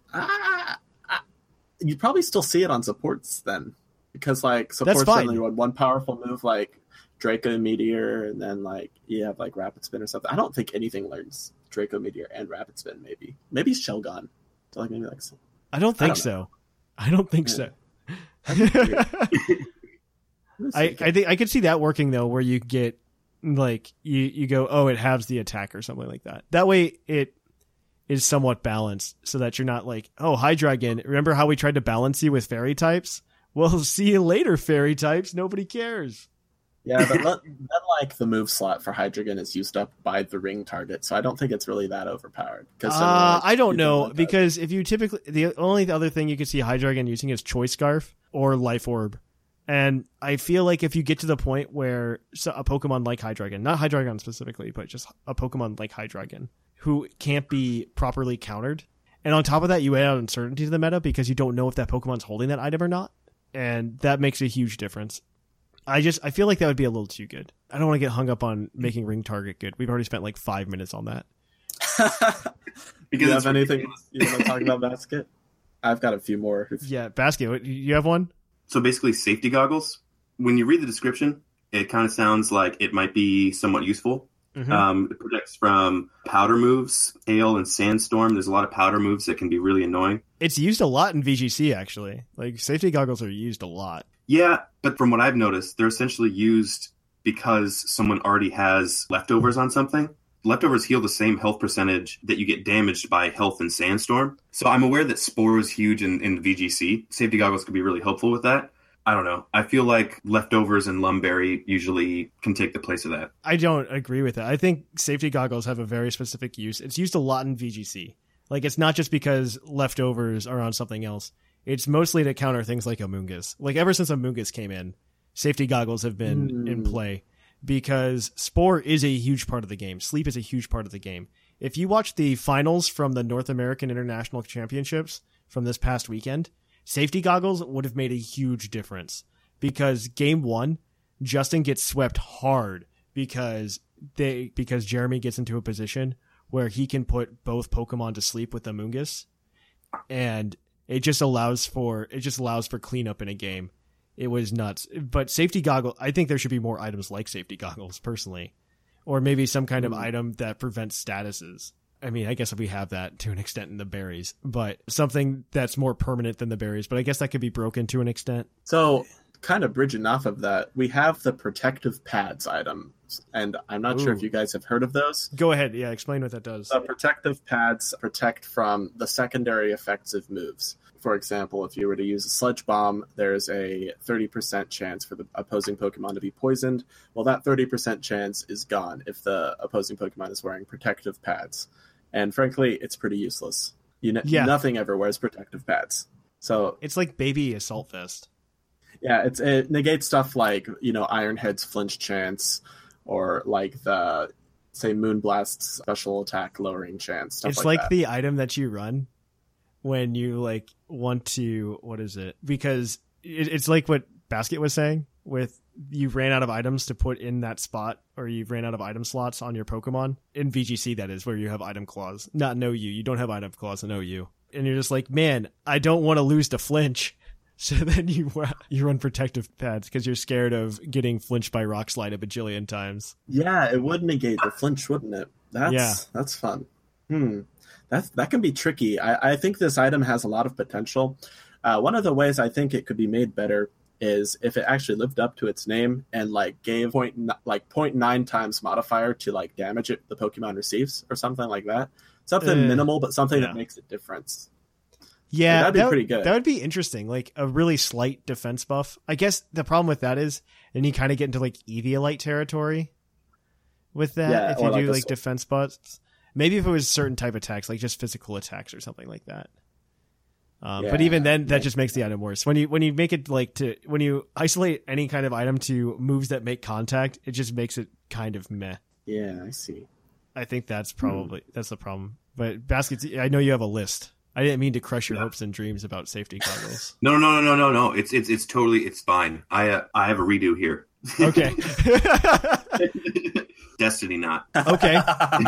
you'd probably still see it on supports then, because like supports only run one powerful move like Draco Meteor, and then like you have like Rapid Spin or something. I don't think anything learns Draco Meteor and Rapid Spin. Maybe Shelgon. So like maybe like I don't think so. I don't think so. I think I could see that working though, where you get like you go, oh, it halves the attack or something like that. That way it is somewhat balanced, so that you're not like, oh, Hydreigon. Remember how we tried to balance you with fairy types? Well, see you later, fairy types. Nobody cares. Yeah, but then like the move slot for Hydreigon is used up by the ring target, so I don't think it's really that overpowered. I don't know, because if you typically, the only other thing you could see Hydreigon using is Choice Scarf or Life Orb. And I feel like if you get to the point where a Pokemon like Hydreigon, not Hydreigon specifically, but just a Pokemon like Hydreigon, who can't be properly countered, and on top of that, you add uncertainty to the meta because you don't know if that Pokemon's holding that item or not, and that makes a huge difference. I feel like that would be a little too good. I don't want to get hung up on making Ring Target good. We've already spent like 5 minutes on that. Because you have anything you want to talk about, Basket? I've got a few more. Yeah, Basket, you have one? So basically, safety goggles. When you read the description, it kind of sounds like it might be somewhat useful. Mm-hmm. It protects from powder moves, hail, and sandstorm. There's a lot of powder moves that can be really annoying. It's used a lot in VGC, actually. Like, safety goggles are used a lot. Yeah, but from what I've noticed, they're essentially used because someone already has leftovers on something. Leftovers heal the same health percentage that you get damaged by health and sandstorm. So I'm aware that Spore is huge in VGC. Safety goggles could be really helpful with that. I don't know. I feel like leftovers and Lumberry usually can take the place of that. I don't agree with that. I think safety goggles have a very specific use. It's used a lot in VGC. Like, it's not just because leftovers are on something else. It's mostly to counter things like Amoonguss. Like, ever since Amoonguss came in, safety goggles have been in play because Spore is a huge part of the game. Sleep is a huge part of the game. If you watch the finals from the North American International Championships from this past weekend, safety goggles would have made a huge difference because game one, Justin gets swept hard because Jeremy gets into a position where he can put both Pokemon to sleep with Amoonguss, and it just allows for cleanup in a game. It was nuts. But safety goggle, I think there should be more items like safety goggles, personally, or maybe some kind of item that prevents statuses. I mean, I guess we have that to an extent in the berries, but something that's more permanent than the berries. But I guess that could be broken to an extent. So, kind of bridging off of that, we have the protective pads items, and I'm not sure if you guys have heard of those. Go ahead. Yeah, explain what that does. The protective pads protect from the secondary effects of moves. For example, if you were to use a Sludge Bomb, there's a 30% chance for the opposing Pokemon to be poisoned. Well, that 30% chance is gone if the opposing Pokemon is wearing protective pads. And frankly, it's pretty useless. Nothing ever wears protective pads. So it's like baby Assault Vest. Yeah, it negates stuff like, Ironhead's flinch chance, or like the, say, Moonblast's special attack lowering chance. Stuff it's like that. The item that you run when you want to, what is it? Because it's like what Basket was saying with you ran out of items to put in that spot, or you ran out of item slots on your Pokemon. In VGC, that is, where you have item claws. Not no you. You don't have item claws in OU. And you're just like, man, I don't want to lose to flinch. So then you run protective pads because you're scared of getting flinched by Rock Slide a bajillion times. Yeah, it would negate the flinch, wouldn't it? That's fun. That can be tricky. I think this item has a lot of potential. One of the ways I think it could be made better is if it actually lived up to its name and gave 0.9 times modifier to damage the Pokemon receives or something like that. Something minimal, but something that makes a difference. Yeah, that'd be pretty good. That would be interesting, like a really slight defense buff. I guess the problem with that is then you kind of get into Eviolite territory with that if you do defense buffs. Maybe if it was certain type attacks, like just physical attacks or something like that. But even then, that just makes the item worse. When you make it when you isolate any kind of item to moves that make contact, it just makes it kind of meh. Yeah, I see. I think that's probably that's the problem. But Baskets, I know you have a list. I didn't mean to crush your hopes and dreams about safety goggles. No. It's totally, it's fine. I have a redo here. Okay. Destiny Knot. Okay.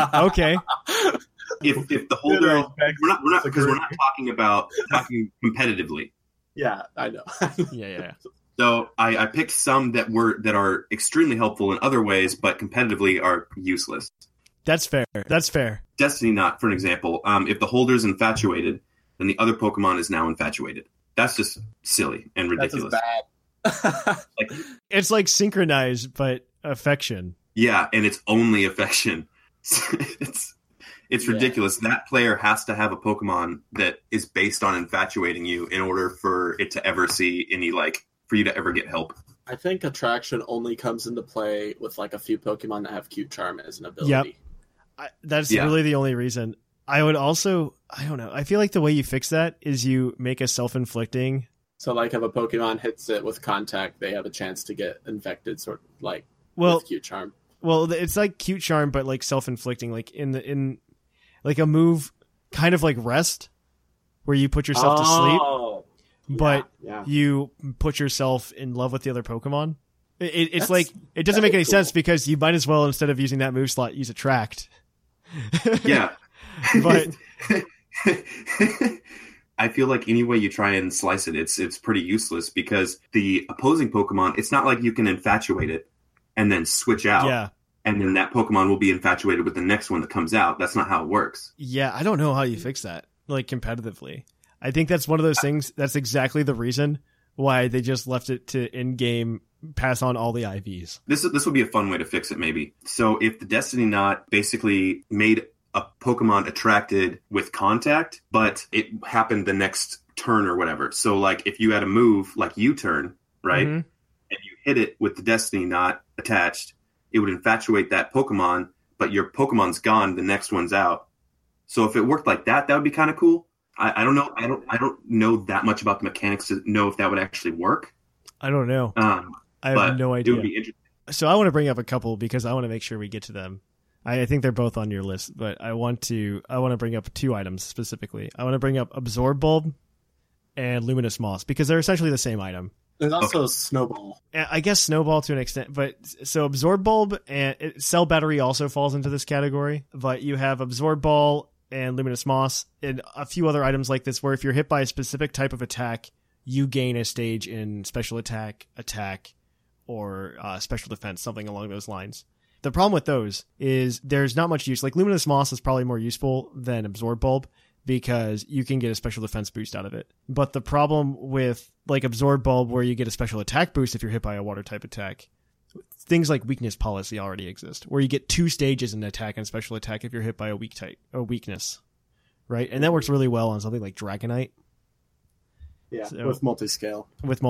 If the holder, we're not talking competitively. Yeah, I know. Yeah. So I picked some that are extremely helpful in other ways, but competitively are useless. That's fair. Destiny Knot, for an example, if the holder's infatuated, then the other Pokemon is now infatuated. That's just silly and ridiculous. That's bad. Like, It's like synchronized, but affection. yeah, and it's only affection. It's ridiculous. That player has to have a Pokemon that is based on infatuating you in order for it to ever see any, like, for you to ever get help. I think attraction only comes into play with like a few Pokemon that have Cute Charm as an ability. Yep. That's really the only reason. I would also, I don't know, I feel like the way you fix that is you make a self-inflicting. So like if a Pokemon hits it with contact, they have a chance to get infected, sort of like with Cute Charm. Well, it's like Cute Charm, but like self-inflicting, like in like a move kind of like Rest, where you put yourself to sleep, but you put yourself in love with the other Pokemon. It's like, it doesn't make any sense because you might as well, instead of using that move slot, use Attract. Yeah. But I feel like any way you try and slice it, it's pretty useless because the opposing Pokemon, it's not like you can infatuate it and then switch out. Yeah. And then that Pokemon will be infatuated with the next one that comes out. That's not how it works. Yeah, I don't know how you fix that, like, competitively. I think that's one of those things, that's exactly the reason why they just left it to in-game pass on all the IVs. This would be a fun way to fix it, maybe. So if the Destiny Knot basically made a Pokemon attracted with contact, but it happened the next turn or whatever. So, like, if you had a move like U-turn, right, and you hit it with the Destiny Knot attached, it would infatuate that Pokemon, but your Pokemon's gone, the next one's out. So if it worked like that, that would be kind of cool. I don't know. I don't know that much about the mechanics to know if that would actually work. I don't know. I have no idea. It would be interesting. So I want to bring up a couple because I want to make sure we get to them. I think they're both on your list, but I want to bring up 2 items specifically. I want to bring up Absorb Bulb and Luminous Moss because they're essentially the same item. There's also Snowball. I guess Snowball to an extent, but so Absorb Bulb and Cell Battery also falls into this category, but you have Absorb Ball and Luminous Moss and a few other items like this where if you're hit by a specific type of attack, you gain a stage in special attack, or special defense, something along those lines. The problem with those is there's not much use. Like Luminous Moss is probably more useful than Absorb Bulb because you can get a special defense boost out of it. But the problem with like Absorb Bulb where you get a special attack boost if you're hit by a water type attack, things like Weakness Policy already exist where you get 2 stages in attack and special attack if you're hit by a weakness, right? And that works really well on something like Dragonite. Yeah, so, with multiscale.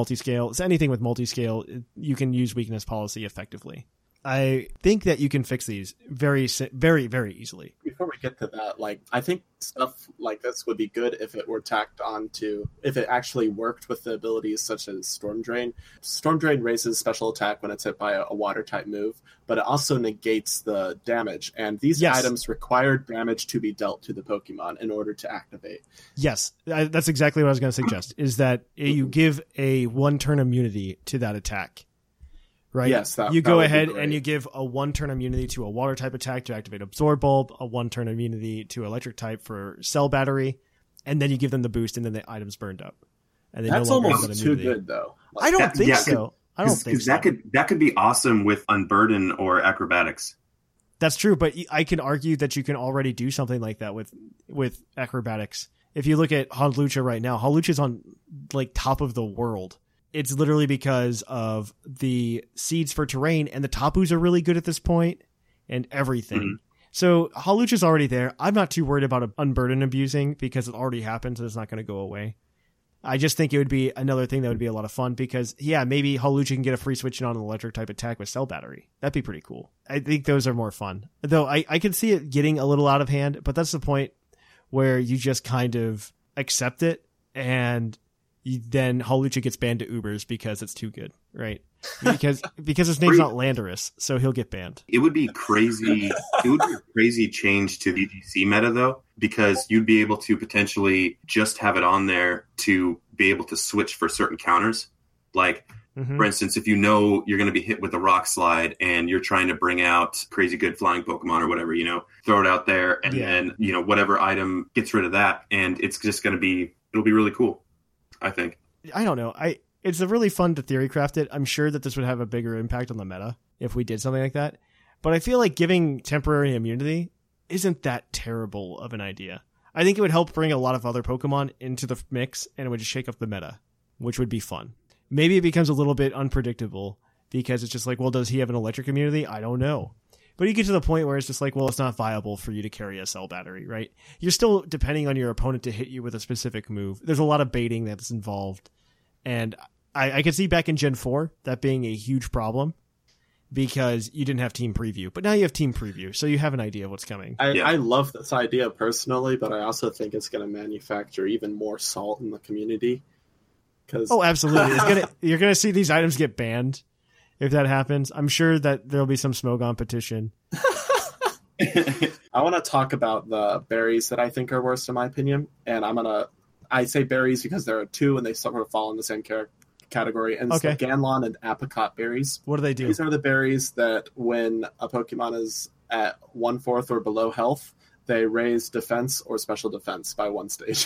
So anything with multiscale, you can use Weakness Policy effectively. I think that you can fix these very, very, very easily. Before we get to that, like, I think stuff like this would be good if it were tacked on to, if it actually worked with the abilities such as Storm Drain. Storm Drain raises special attack when it's hit by a water type move, but it also negates the damage. And these items require damage to be dealt to the Pokemon in order to activate. Yes, that's exactly what I was going to suggest, is that you give a 1-turn immunity to that attack. Right. Yes, you go ahead and you give a 1-turn immunity to a water type attack to activate Absorb Bulb, a 1-turn immunity to electric type for Cell Battery, and then you give them the boost, and then the item's burned up. And that's no almost too good, though. I don't think so. I don't think so. That could be awesome with Unburden or Acrobatics. That's true, but I can argue that you can already do something like that with Acrobatics. If you look at Hawlucha right now, Hawlucha's on like top of the world. It's literally because of the seeds for terrain, and the Tapus are really good at this point, and everything. Mm-hmm. So Hawlucha's already there. I'm not too worried about Unburden abusing because it already happened, so it's not going to go away. I just think it would be another thing that would be a lot of fun because, yeah, maybe Hawlucha can get a free switch on an electric type attack with Cell Battery. That'd be pretty cool. I think those are more fun. Though I can see it getting a little out of hand, but that's the point where you just kind of accept it and then Hawlucha gets banned to Ubers because it's too good, right? Because his name's not Landorus, so he'll get banned. It would be crazy. It would be a crazy change to the VGC meta, though, because you'd be able to potentially just have it on there to be able to switch for certain counters. Like, for instance, if you know you're going to be hit with a Rock Slide and you're trying to bring out crazy good flying Pokemon or whatever, throw it out there, and then, whatever item gets rid of that, and it's just going to be, it'll be really cool. I think. I don't know. It's a really fun to theory craft it. I'm sure that this would have a bigger impact on the meta if we did something like that. But I feel like giving temporary immunity isn't that terrible of an idea. I think it would help bring a lot of other Pokemon into the mix, and it would just shake up the meta, which would be fun. Maybe it becomes a little bit unpredictable because it's just like, well, does he have an electric immunity? I don't know. But you get to the point where it's just like, well, it's not viable for you to carry a cell battery, right? You're still depending on your opponent to hit you with a specific move. There's a lot of baiting that's involved. And I could see back in Gen 4 that being a huge problem because you didn't have Team Preview. But now you have Team Preview, so you have an idea of what's coming. I love this idea personally, but I also think it's going to manufacture even more salt in the community. Oh, absolutely. You're going to see these items get banned. If that happens, I'm sure that there'll be some Smogon petition. I want to talk about the berries that I think are worst in my opinion. And I say berries because there are two and they sort of fall in the same category. And it's the Ganlon and Apricot berries. What do they do? These are the berries that when a Pokemon is at 1/4 or below health, they raise defense or special defense by 1 stage.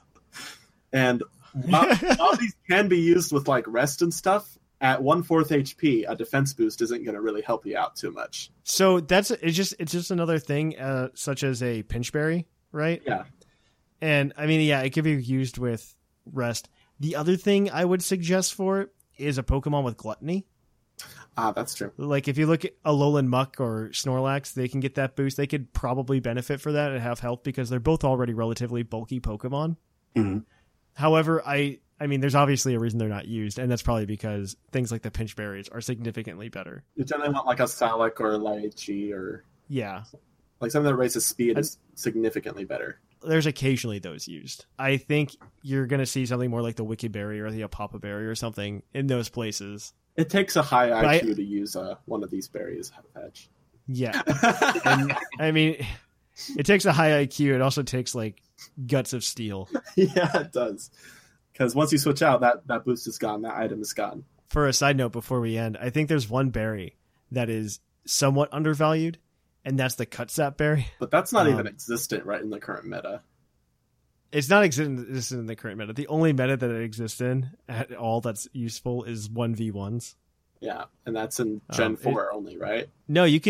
And while these can be used with like rest and stuff, at 1/4 HP, a defense boost isn't going to really help you out too much. So it's just another thing, such as a Pinchberry, right? Yeah. And I mean, yeah, it could be used with rest. The other thing I would suggest for it is a Pokemon with Gluttony. That's true. Like if you look at Alolan Muck or Snorlax, they can get that boost. They could probably benefit for that and have health because they're both already relatively bulky Pokemon. Mm-hmm. However, I mean, there's obviously a reason they're not used, and that's probably because things like the pinch berries are significantly better. You generally want like a Salic or a Lychee or... Yeah. Like something that raises speed is significantly better. There's occasionally those used. I think you're going to see something more like the Wiki Berry or the Apapa Berry or something in those places. It takes a high IQ to use one of these berries, Hedge. Yeah. And, I mean, it takes a high IQ. It also takes like guts of steel. Yeah, it does. Because once you switch out, that boost is gone. That item is gone. For a side note before we end, I think there's one berry that is somewhat undervalued, and that's the Cutsap berry. But that's not even existent right in the current meta. It's not existent in the current meta. The only meta that it exists in at all that's useful is 1v1s. Yeah, and that's in Gen 4 only, right? No, they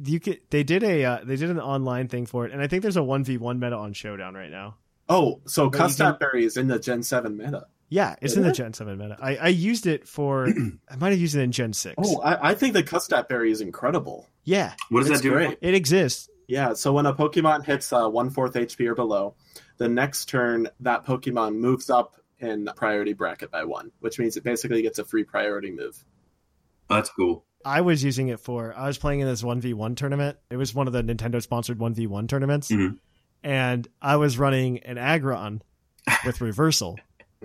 did an online thing for it, and I think there's a 1v1 meta on Showdown right now. Oh, so Custap Berry is in the Gen 7 meta. Yeah, it's in the Gen 7 meta. I used it for... I might have used it in Gen 6. Oh, I think the Custap Berry is incredible. Yeah. What does that do? Great. It exists. Yeah, so when a Pokemon hits 1/4 HP or below, the next turn, that Pokemon moves up in priority bracket by 1, which means it basically gets a free priority move. That's cool. I was using it I was playing in this 1v1 tournament. It was one of the Nintendo-sponsored 1v1 tournaments. Mm-hmm. And I was running an Aggron with Reversal.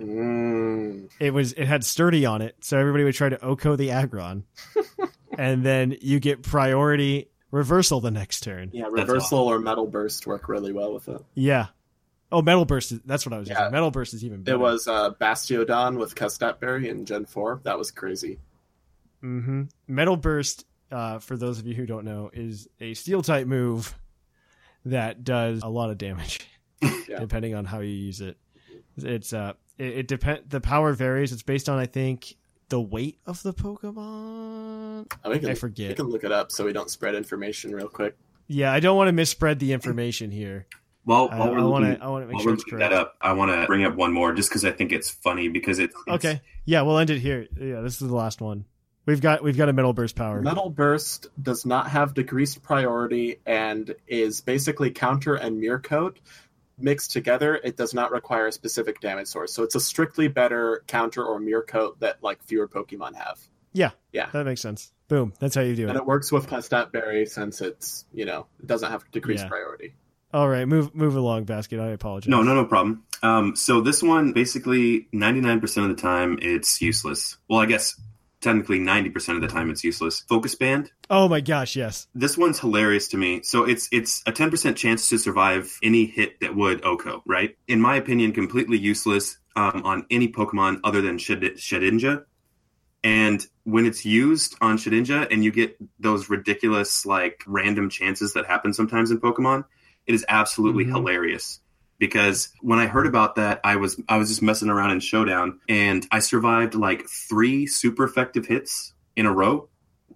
It had Sturdy on it, so everybody would try to OHKO the Aggron. And then you get priority Reversal the next turn. Yeah, Reversal or Metal Burst work really well with it. Yeah. Oh, Metal Burst, that's what I was using. Metal Burst is even better. It was Bastiodon with Custap Berry in Gen 4. That was crazy. Mm-hmm. Metal Burst, for those of you who don't know, is a Steel-type move that does a lot of damage, depending on how you use it. It's the power varies. It's based on, I think, the weight of the Pokemon. I forget. We can look it up so we don't spread information real quick. Yeah, I don't want to misspread the information here. Well, I want to make sure it's correct. That up, I want to bring up one more just because I think it's funny because it's okay. Yeah, we'll end it here. Yeah, this is the last one. We've got a Metal Burst power. Metal Burst does not have decreased priority and is basically counter and mirror coat mixed together. It does not require a specific damage source, so it's a strictly better counter or mirror coat that like fewer Pokemon have. Yeah, that makes sense. Boom, that's how you do it. And it works with Custap Berry since it's it doesn't have decreased priority. All right, move along, Basket. I apologize. No problem. So this one basically 99% of the time it's useless. Well, I guess. Technically 90% of the time it's useless. Focus Band. Oh my gosh, yes. This one's hilarious to me. So it's a 10% chance to survive any hit that would OHKO, right? In my opinion, completely useless on any Pokemon other than Shedinja. And when it's used on Shedinja and you get those ridiculous like random chances that happen sometimes in Pokemon, it is absolutely hilarious. Because when I heard about that, I was just messing around in Showdown, and I survived like 3 super effective hits in a row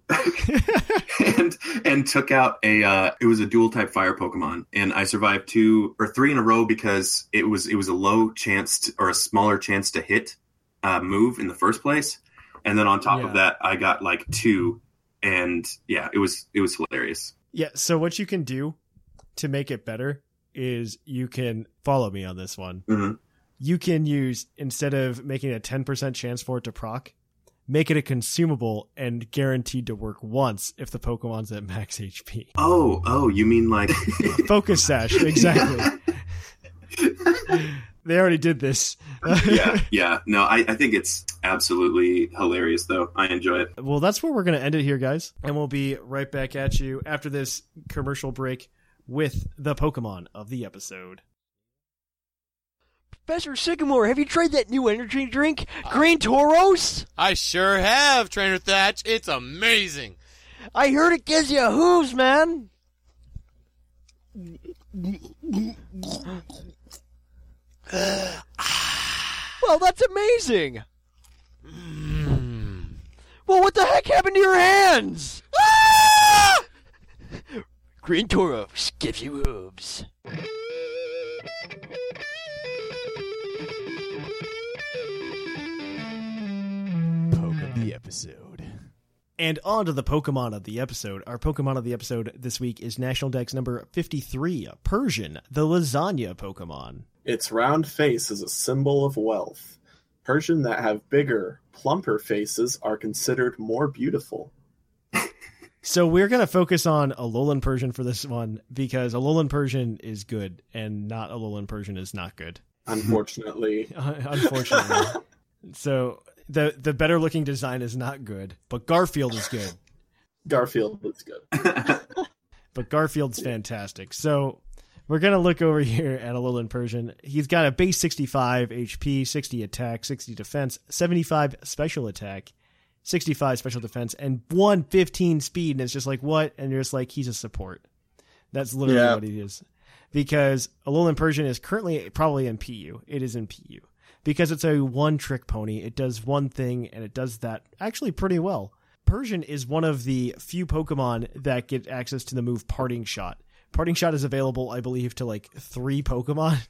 and took out it was a dual type fire Pokemon, and I survived 2 or 3 in a row because it was a low chance or a smaller chance to hit move in the first place, and then on top of that I got like 2, and yeah, it was hilarious. Yeah, so what you can do to make it better is you can follow me on this one. Mm-hmm. You can use, instead of making a 10% chance for it to proc, make it a consumable and guaranteed to work once if the Pokemon's at max HP. Oh, you mean like Focus Sash, exactly. They already did this. yeah. No, I think it's absolutely hilarious, though. I enjoy it. Well, that's where we're going to end it here, guys. And we'll be right back at you after this commercial break with the Pokemon of the episode. Professor Sycamore, have you tried that new energy drink, Green Tauros? I sure have, Trainer Thatch. It's amazing. I heard it gives you hooves, man. Well, that's amazing. Well, what the heck happened to your hands? Green Tauros gives you hooves. Poke of the episode. And on to the Pokemon of the episode. Our Pokemon of the episode this week is National Dex number 53, Persian, the lasagna Pokemon. Its round face is a symbol of wealth. Persian that have bigger, plumper faces are considered more beautiful. So we're going to focus on Alolan Persian for this one because Alolan Persian is good and not Alolan Persian is not good. Unfortunately. Unfortunately. So the better looking design is not good, but Garfield is good. Garfield is good. But Garfield's fantastic. So we're going to look over here at Alolan Persian. He's got a base 65 HP, 60 attack, 60 defense, 75 special attack, 65 special defense, and 115 speed. And it's just like, what? And you're just like, he's a support. That's literally what he is. Because Alolan Persian is currently probably in PU. It is in PU. Because it's a one-trick pony. It does one thing, and it does that actually pretty well. Persian is one of the few Pokemon that get access to the move Parting Shot. Parting Shot is available, I believe, to like 3 Pokemon.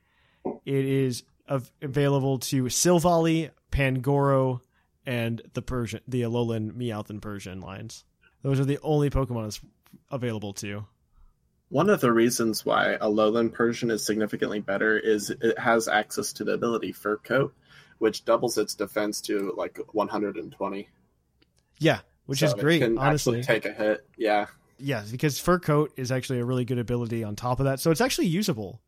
It is available to Silvally, Pangoro, and the Alolan Meowth and Persian lines. Those are the only Pokemon it's available to. One of the reasons why Alolan Persian is significantly better is it has access to the ability Fur Coat, which doubles its defense to like 120. Yeah, which is great, it can honestly. Take a hit, yeah. Yeah, because Fur Coat is actually a really good ability on top of that, so it's actually usable.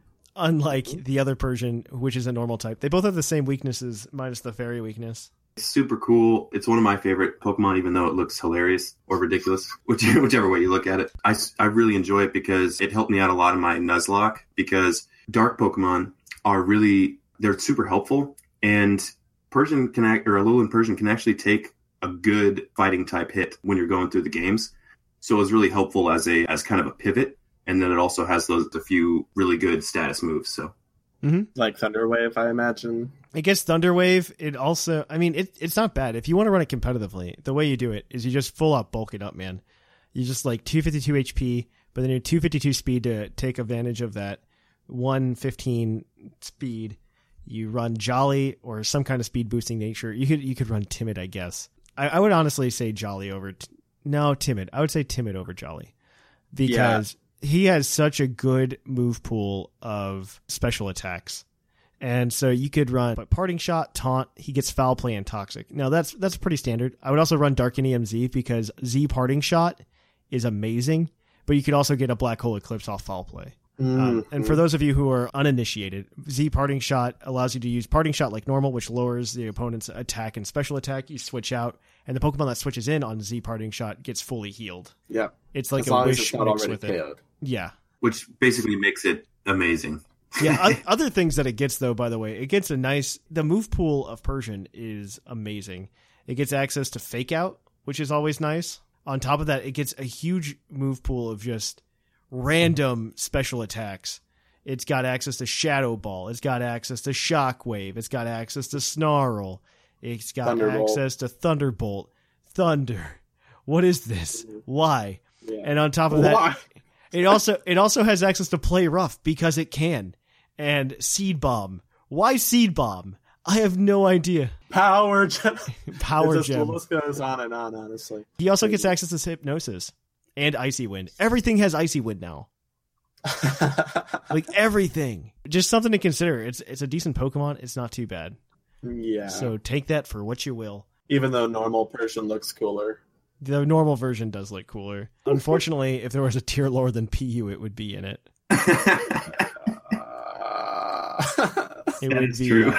Unlike the other Persian, which is a normal type. They both have the same weaknesses, minus the fairy weakness. It's super cool. It's one of my favorite Pokemon, even though it looks hilarious or ridiculous, whichever way you look at it. I really enjoy it because it helped me out a lot in my Nuzlocke, because dark Pokemon are they're super helpful, and Alolan Persian can actually take a good fighting type hit when you're going through the games. So it was really helpful as kind of a pivot, and then it also has a few really good status moves. So. Mm-hmm. Like Thunder Wave, I imagine. It gets Thunder Wave. It also, I mean, it's not bad. If you want to run it competitively, the way you do it is you just full out bulk it up, man. You just like 252 HP, but then you're 252 speed to take advantage of that 115 speed. You run Jolly or some kind of speed boosting nature. You could run Timid, I guess. I would honestly say Jolly over. Timid. I would say Timid over Jolly because he has such a good move pool of special attacks. And so you could run Parting Shot, Taunt, he gets Foul Play and Toxic. Now that's pretty standard. I would also run Darkinium Z because Z Parting Shot is amazing, but you could also get a Black Hole Eclipse off Foul Play. And for those of you who are uninitiated, Z Parting Shot allows you to use Parting Shot like normal, which lowers the opponent's attack and special attack. You switch out, and the Pokemon that switches in on Z Parting Shot gets fully healed. Yeah. It's like a wish mixed with it. KO'd. Yeah. Which basically makes it amazing. Yeah, other things that it gets, though, by the way, it gets the move pool of Persian is amazing. It gets access to Fake Out, which is always nice. On top of that, it gets a huge move pool of just random special attacks. It's got access to Shadow Ball. It's got access to Shockwave. It's got access to Snarl. It's got access to Thunderbolt, Thunder, What is this? Why? Yeah. And on top of that, it also has access to Play Rough because it can. And Seed Bomb. Why Seed Bomb? I have no idea. Power Gem. Power Gem. The list goes on and on, honestly. He also gets access to Hypnosis and Icy Wind. Everything has Icy Wind now. Like everything. Just something to consider. It's a decent Pokemon. It's not too bad. Yeah. So take that for what you will. Even though normal Persian looks cooler. The normal version does look cooler. Unfortunately, if there was a tier lower than PU, it would be in it. It would be true.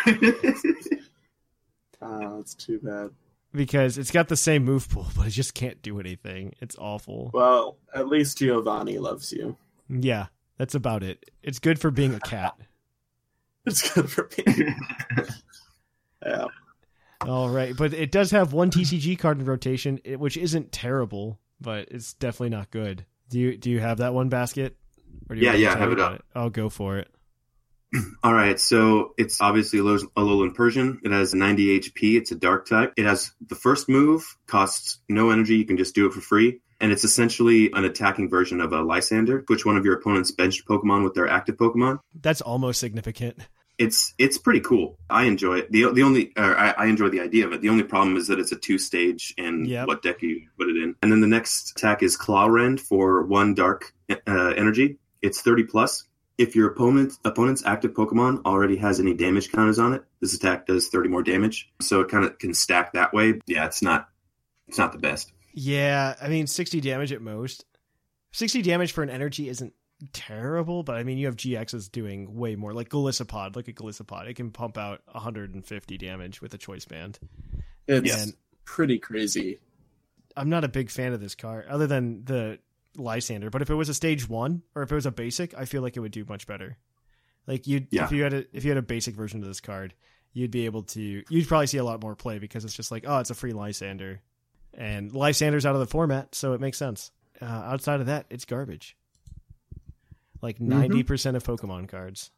It's too bad. Because it's got the same move pool, but it just can't do anything. It's awful. Well, at least Giovanni loves you. Yeah, that's about it. It's good for being a cat. It's good for being. Yeah. All right, but it does have one TCG card in rotation, which isn't terrible, but it's definitely not good. Do you have that one, Basket? Or do you I have it up. I'll go for it. All right, so it's obviously Alolan Persian. It has 90 HP. It's a dark type. It has the first move, costs no energy. You can just do it for free. And it's essentially an attacking version of a Lysander. Switch one of your opponent's benched Pokemon with their active Pokemon. That's almost significant. It's pretty cool. I enjoy it. I enjoy the idea of it. The only problem is that it's a 2-stage and what deck you put it in. And then the next attack is Claw Rend for 1 dark energy. It's 30 plus. If your opponent's active Pokemon already has any damage counters on it, this attack does 30 more damage. So it kind of can stack that way. Yeah, it's not the best. Yeah, I mean 60 damage at most. 60 damage for an energy isn't terrible, but I mean you have GXs doing way more, like Golisopod. Look at Golisopod. It can pump out 150 damage with a choice band. It's pretty crazy. I'm not a big fan of this card, other than the Lysander, but if it was a stage 1 or if it was a basic, I feel like it would do much better. Like if you had a basic version of this card, you'd probably see a lot more play because it's just like, oh, it's a free Lysander. And Lysander's out of the format, so it makes sense. Outside of that, it's garbage. Like 90% of Pokemon cards.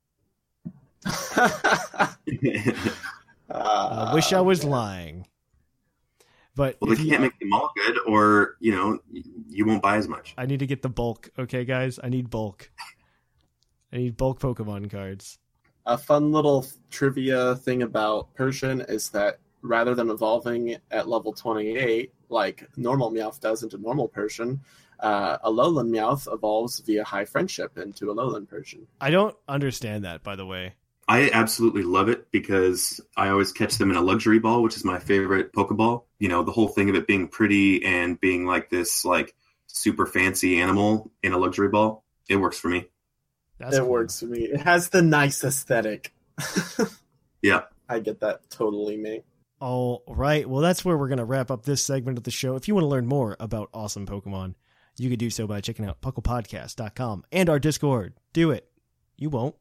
I wish I was lying. But they can't make them all good, or you won't buy as much. I need to get the bulk. Okay, guys, I need bulk. I need bulk Pokemon cards. A fun little trivia thing about Persian is that rather than evolving at level 28, like normal Meowth does into normal Persian, Alolan Meowth evolves via High Friendship into Alolan Persian. I don't understand that, by the way. I absolutely love it because I always catch them in a luxury ball, which is my favorite Pokeball. The whole thing of it being pretty and being like this like super fancy animal in a luxury ball, it works for me. It works for me. It has the nice aesthetic. Yeah. I get that totally, mate. All right. Well, that's where we're going to wrap up this segment of the show. If you want to learn more about awesome Pokemon, you could do so by checking out pucklepodcast.com and our Discord. Do it. You won't.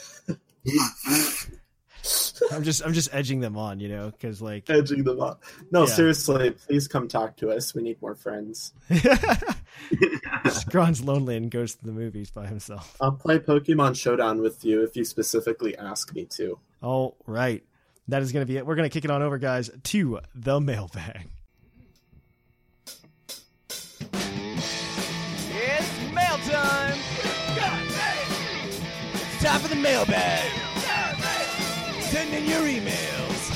I'm just edging them on, because like edging them on. No, seriously, please come talk to us. We need more friends. Scron's lonely and goes to the movies by himself. I'll play Pokemon Showdown with you if you specifically ask me to. All right. That is going to be it. We're going to kick it on over, guys, to the mailbag. It's mail time! It's time for the mailbag! Send in your emails!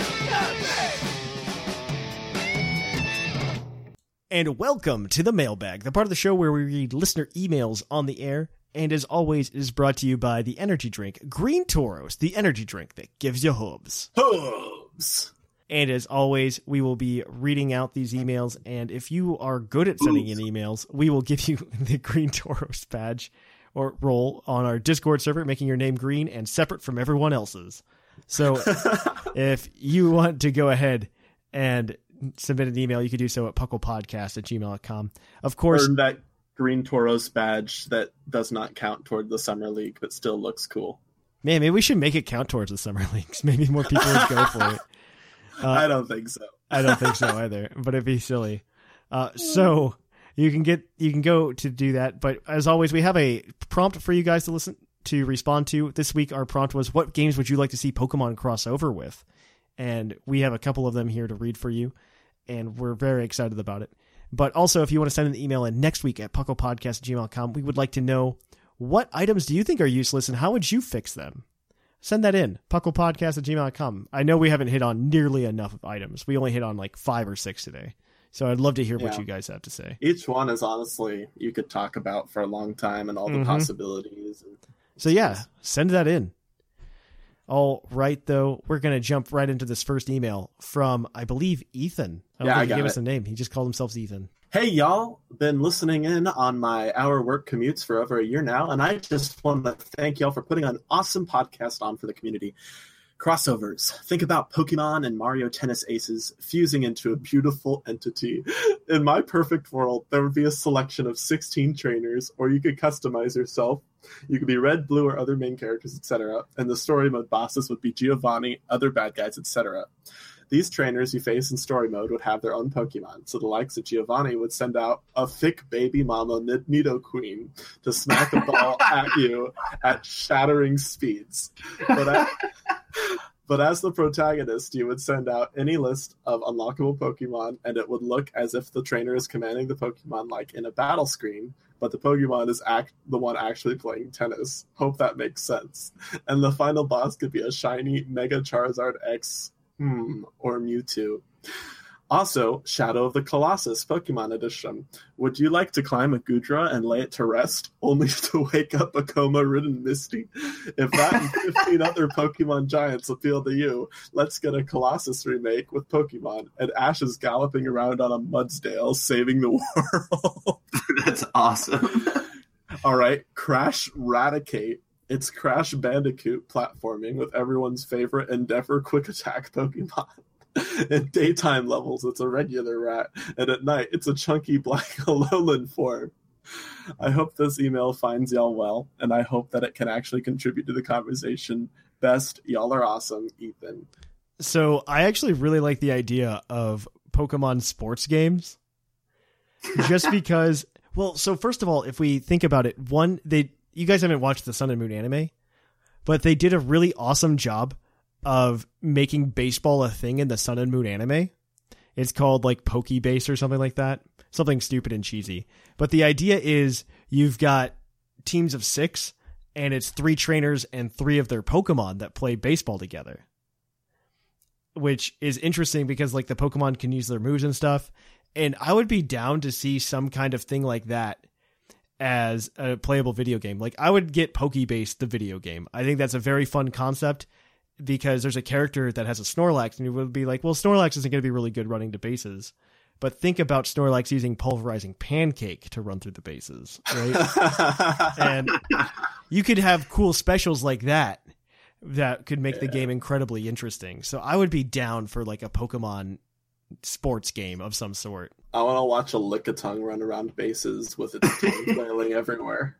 And welcome to the mailbag, the part of the show where we read listener emails on the air. And as always, it is brought to you by the energy drink Green Tauros, the energy drink that gives you hubs. Hubs! And as always, we will be reading out these emails. And if you are good at sending in emails, we will give you the Green Tauros badge or role on our Discord server, making your name green and separate from everyone else's. So if you want to go ahead and submit an email, you can do so at pucklepodcast@gmail.com. Of course, earn that Green Tauros badge that does not count toward the Summer League, but still looks cool. Man, maybe we should make it count towards the Summer Leagues. Maybe more people would go for it. I don't think so. I don't think so either, but it'd be silly. So you can go to do that. But as always, we have a prompt for you guys to respond to. This week, our prompt was, what games would you like to see Pokemon crossover with? And we have a couple of them here to read for you, and we're very excited about it. But also, if you want to send an email in next week at pucklepodcast@gmail.com, we would like to know, what items do you think are useless and how would you fix them? Send that in, pucklepodcast@gmail.com. I know we haven't hit on nearly enough of items. We only hit on like 5 or 6 today. So I'd love to hear what you guys have to say. Each one is honestly, you could talk about for a long time and all the possibilities. So yeah, send that in. All right, though, we're going to jump right into this first email from, I believe, Ethan. I gave us a name. He just called himself Ethan. Hey, y'all. Been listening in on my hour work commutes for over a year now, and I just want to thank y'all for putting an awesome podcast on for the community. Crossovers. Think about Pokemon and Mario Tennis Aces fusing into a beautiful entity. In my perfect world, there would be a selection of 16 trainers, or you could customize yourself. You could be red, blue, or other main characters, etc. And the story mode bosses would be Giovanni, other bad guys, etc. These trainers you face in story mode would have their own Pokemon, so the likes of Giovanni would send out a thick baby mama Nidoqueen to smack a ball at you at shattering speeds. But as the protagonist, you would send out any list of unlockable Pokemon, and it would look as if the trainer is commanding the Pokemon like in a battle screen, but the Pokemon is the one actually playing tennis. Hope that makes sense. And the final boss could be a shiny Mega Charizard X or Mewtwo. Also, Shadow of the Colossus Pokemon Edition. Would you like to climb a Goodra and lay it to rest, only to wake up a coma-ridden Misty? If that and 15 other Pokemon giants appeal to you, let's get a Colossus remake with Pokemon and Ash is galloping around on a Mudsdale saving the world. That's awesome. All right, Crash Raticate. It's Crash Bandicoot platforming with everyone's favorite Endeavor Quick Attack Pokemon. In daytime levels, it's a regular rat, and at night, it's a chunky black Alolan form. I hope this email finds y'all well, and I hope that it can actually contribute to the conversation. Best, y'all are awesome, Ethan. So I actually really like the idea of Pokemon sports games, just because. Well, so first of all, if we think about it, you guys haven't watched the Sun and Moon anime, but they did a really awesome job of making baseball a thing in the Sun and Moon anime. It's called like Pokebase or something like that. Something stupid and cheesy. But the idea is you've got teams of 6 and it's 3 trainers and 3 of their Pokemon that play baseball together. Which is interesting because like the Pokemon can use their moves and stuff. And I would be down to see some kind of thing like that as a playable video game. Like I would get Pokebase the video game. I think that's a very fun concept, because there's a character that has a Snorlax, and you would be like, well, Snorlax isn't going to be really good running to bases. But think about Snorlax using Pulverizing Pancake to run through the bases, right? And you could have cool specials like that could make the game incredibly interesting. So I would be down for like a Pokemon sports game of some sort. I want to watch a Lickitung run around bases with its tongue flailing everywhere.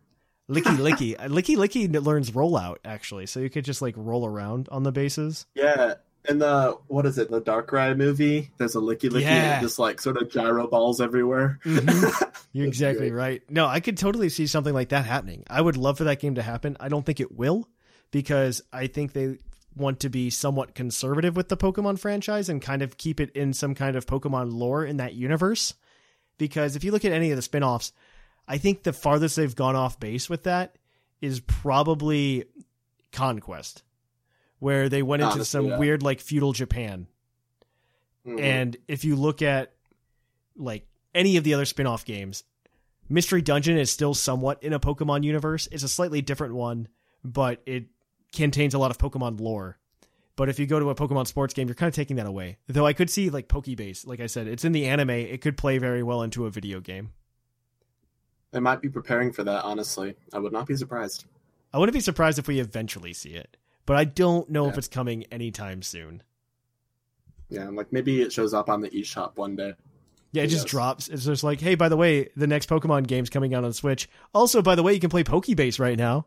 Licky learns rollout, actually, so you could just like roll around on the bases. Yeah, in the the Darkrai movie, there's a Licky that just like sort of gyro balls everywhere. Mm-hmm. You're exactly right. No, I could totally see something like that happening. I would love for that game to happen. I don't think it will, because I think they want to be somewhat conservative with the Pokemon franchise and kind of keep it in some kind of Pokemon lore in that universe. Because if you look at any of the spin-offs, I think the farthest they've gone off base with that is probably Conquest, where they went into some weird like feudal Japan. Mm-hmm. And if you look at like any of the other spin-off games, Mystery Dungeon is still somewhat in a Pokemon universe. It's a slightly different one, but it contains a lot of Pokemon lore. But if you go to a Pokemon sports game, you're kind of taking that away. Though I could see like Pokebase, like I said, it's in the anime. It could play very well into a video game. They might be preparing for that, honestly. I would not be surprised. I wouldn't be surprised if we eventually see it, but I don't know if it's coming anytime soon. Yeah, like maybe it shows up on the eShop one day. Yeah, it just drops. It's just like, hey, by the way, the next Pokemon game's coming out on Switch. Also, by the way, you can play Pokebase right now.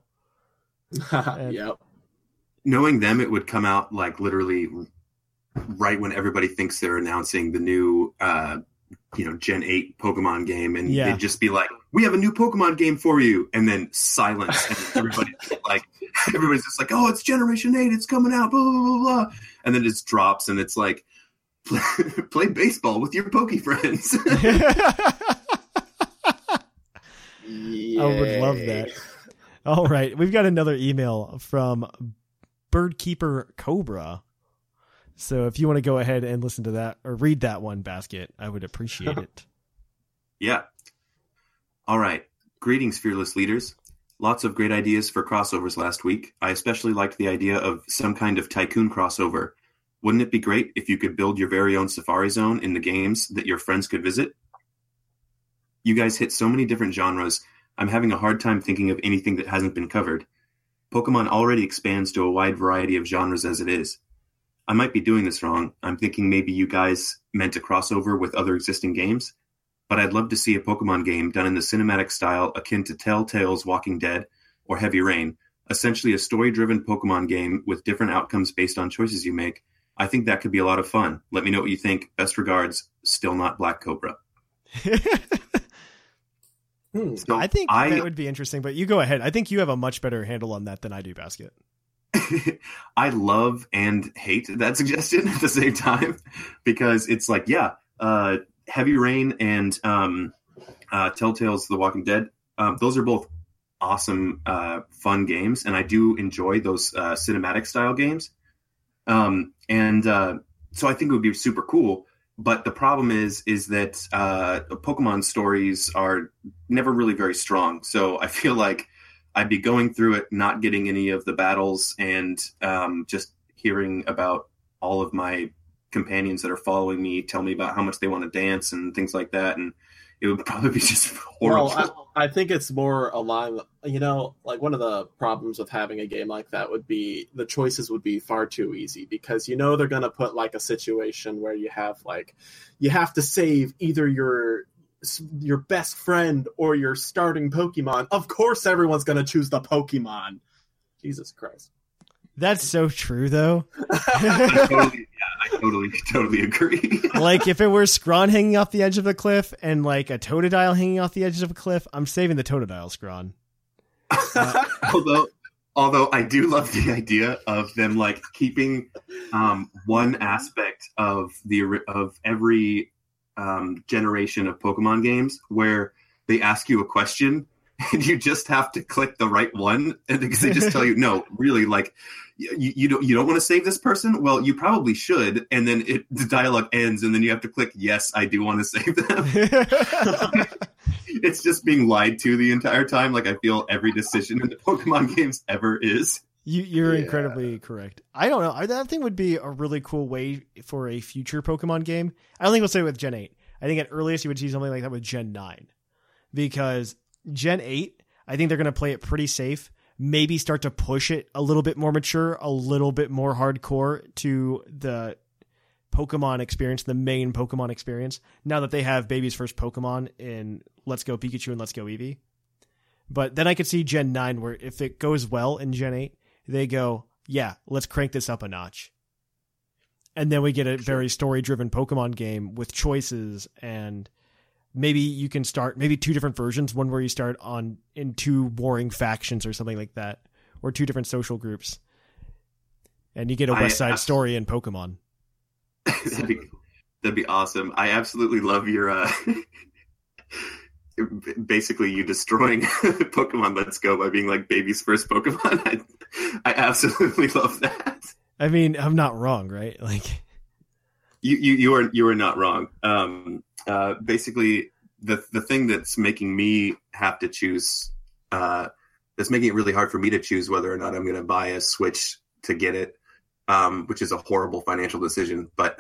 Yep. Knowing them, it would come out like literally right when everybody thinks they're announcing the new Gen 8 Pokemon game, and they'd just be like, we have a new Pokemon game for you, and then silence, and everybody's just like, oh, it's Generation 8, it's coming out, blah, blah, blah, blah. And then it just drops, and it's like, Play baseball with your Poke friends. I would love that. All right. We've got another email from Birdkeeper Cobra. So if you want to go ahead and listen to that or read that one, Basket, I would appreciate it. Yeah. All right. Greetings, fearless leaders. Lots of great ideas for crossovers last week. I especially liked the idea of some kind of tycoon crossover. Wouldn't it be great if you could build your very own Safari Zone in the games that your friends could visit? You guys hit so many different genres, I'm having a hard time thinking of anything that hasn't been covered. Pokemon already expands to a wide variety of genres as it is. I might be doing this wrong. I'm thinking maybe you guys meant a crossover with other existing games, but I'd love to see a Pokemon game done in the cinematic style akin to Telltale's Walking Dead or Heavy Rain, essentially a story-driven Pokemon game with different outcomes based on choices you make. I think that could be a lot of fun. Let me know what you think. Best regards, still not Black Cobra. So I think that would be interesting, but you go ahead. I think you have a much better handle on that than I do, Basket. I love and hate that suggestion at the same time, because it's like, Heavy Rain and Telltale's The Walking Dead, those are both awesome, fun games, and I do enjoy those cinematic style games. So I think it would be super cool. But the problem is that Pokemon stories are never really very strong. So I feel like I'd be going through it, not getting any of the battles, and just hearing about all of my companions that are following me tell me about how much they want to dance and things like that. And it would probably be just horrible. Well, I think it's more aligned. Like one of the problems with having a game like that would be the choices would be far too easy, because they're going to put like a situation where you have to save either your best friend or your starting Pokemon. Of course, everyone's going to choose the Pokemon. Jesus Christ. That's so true, though. I totally agree. Like, if it were Scrawn hanging off the edge of a cliff and, like, a Totodile hanging off the edge of a cliff, I'm saving the Totodile, Scrawn. Although I do love the idea of them, like, keeping one aspect of every generation of Pokemon games where they ask you a question and you just have to click the right one, and because they just tell you, no, really, like, you don't want to save this person? Well, you probably should, and then the dialogue ends, and then you have to click, yes, I do want to save them. It's just being lied to the entire time, like I feel every decision in the Pokemon games ever is. You're incredibly correct. I don't know. That thing would be a really cool way for a future Pokemon game. I don't think we'll say it with Gen 8. I think at earliest you would see something like that with Gen 9. Because Gen 8, I think they're going to play it pretty safe. Maybe start to push it a little bit more mature, a little bit more hardcore to the Pokemon experience, the main Pokemon experience, now that they have Baby's First Pokemon in Let's Go Pikachu and Let's Go Eevee. But then I could see Gen 9 where if it goes well in Gen 8, they go, yeah, let's crank this up a notch. And then we get a very story-driven Pokemon game with choices, and maybe you can start two different versions, one where you start in two warring factions or something like that, or two different social groups. And you get a West Side Story in Pokemon. That'd be awesome. I absolutely love your basically you destroying Pokemon Let's Go by being like Baby's First Pokemon. I absolutely love that. I mean, I'm not wrong, right? Like you are not wrong. Basically the thing that's making me have to choose, that's making it really hard for me to choose whether or not I'm going to buy a Switch to get it, which is a horrible financial decision, but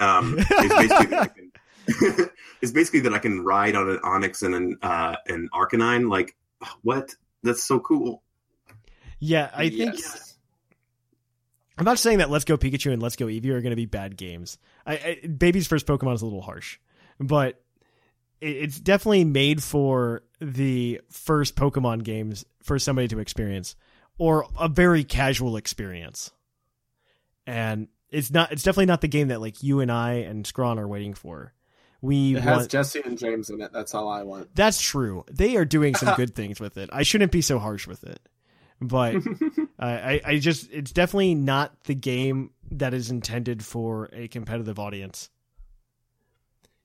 it's basically that I can ride on an Onix and an Arcanine. Like, what? That's so cool. Yeah, I think I'm not saying that Let's Go Pikachu and Let's Go Eevee are going to be bad games. Baby's First Pokemon is a little harsh, but it's definitely made for the first Pokemon games for somebody to experience, or a very casual experience. And it's definitely not the game that like you and I and Scrawn are waiting for. It has Jesse and James in it. That's all I want. That's true. They are doing some good things with it. I shouldn't be so harsh with it, but it's definitely not the game that is intended for a competitive audience.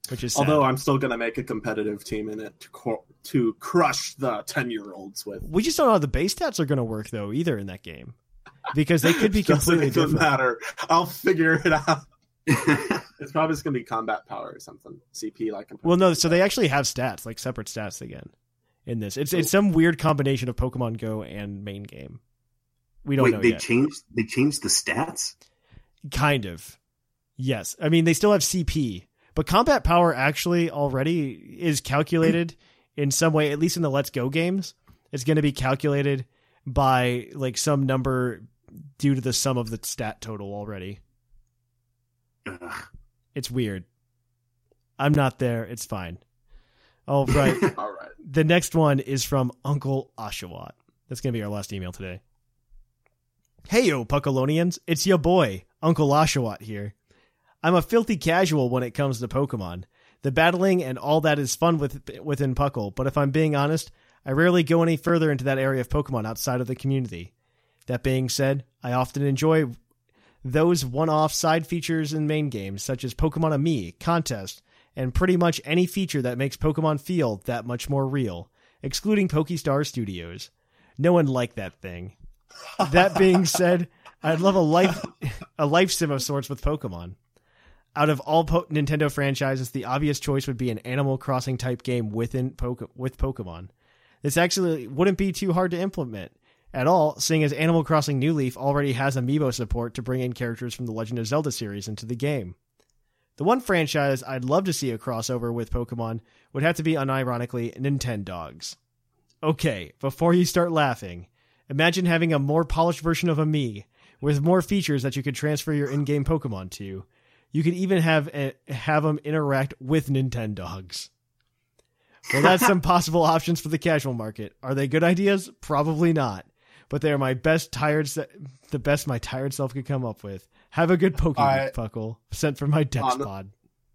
which is sad. Although I'm still going to make a competitive team in it to crush the 10-year-olds with. We just don't know how the base stats are going to work, though, either in that game. Because they could be completely different. Doesn't matter. I'll figure it out. It's probably just going to be combat power or something. CP like. Well, no, so they actually have stats, like separate stats again in this. It's some weird combination of Pokemon Go and main game. We don't know they yet. They changed the stats? Kind of. Yes. I mean, they still have CP. But combat power actually already is calculated in some way, at least in the Let's Go games. It's going to be calculated by like some number due to the sum of the stat total already. Ugh. It's weird. I'm not there. It's fine. All right. All right. The next one is from Uncle Oshawott. That's going to be our last email today. Hey, yo, Puckalonians. It's your boy, Uncle Oshawott here. I'm a filthy casual when it comes to Pokemon. The battling and all that is fun within Puckle, but if I'm being honest, I rarely go any further into that area of Pokemon outside of the community. That being said, I often enjoy those one-off side features in main games, such as Pokemon Me, Contest, and pretty much any feature that makes Pokemon feel that much more real, excluding Pokestar Studios. No one liked that thing. That being said, I'd love a life sim of sorts with Pokemon. Out of all Nintendo franchises, the obvious choice would be an Animal Crossing type game with Pokemon. This actually wouldn't be too hard to implement at all, seeing as Animal Crossing New Leaf already has amiibo support to bring in characters from the Legend of Zelda series into the game. The one franchise I'd love to see a crossover with Pokemon would have to be, unironically, Nintendogs. Okay, before you start laughing, imagine having a more polished version of a Mii, with more features that you could transfer your in-game Pokemon to. You could even have them interact with Nintendogs. Well, that's some possible options for the casual market. Are they good ideas? Probably not. But they are the best my tired self could come up with. Have a good Pokemon, Puckle. Sent from my Dexpod.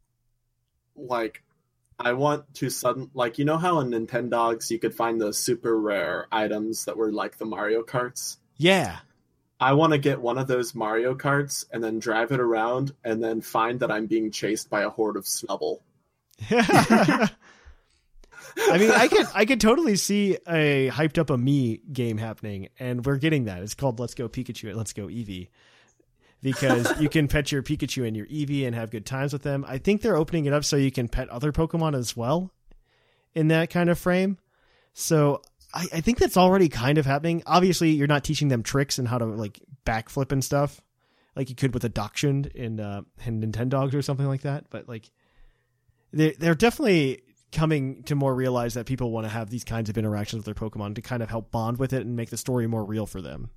I want to you know how in Nintendogs you could find those super rare items that were like the Mario Karts? Yeah. I want to get one of those Mario Karts and then drive it around and then find that I'm being chased by a horde of Snubble. I mean, I could totally see a hyped up a Mii game happening, and we're getting that. It's called Let's Go Pikachu and Let's Go Eevee, because you can pet your Pikachu and your Eevee and have good times with them. I think they're opening it up so you can pet other Pokemon as well in that kind of frame. So I think that's already kind of happening. Obviously, you're not teaching them tricks and how to like backflip and stuff like you could with a Dachshund in Nintendogs or something like that. But like they're definitely coming to more realize that people want to have these kinds of interactions with their Pokemon to kind of help bond with it and make the story more real for them.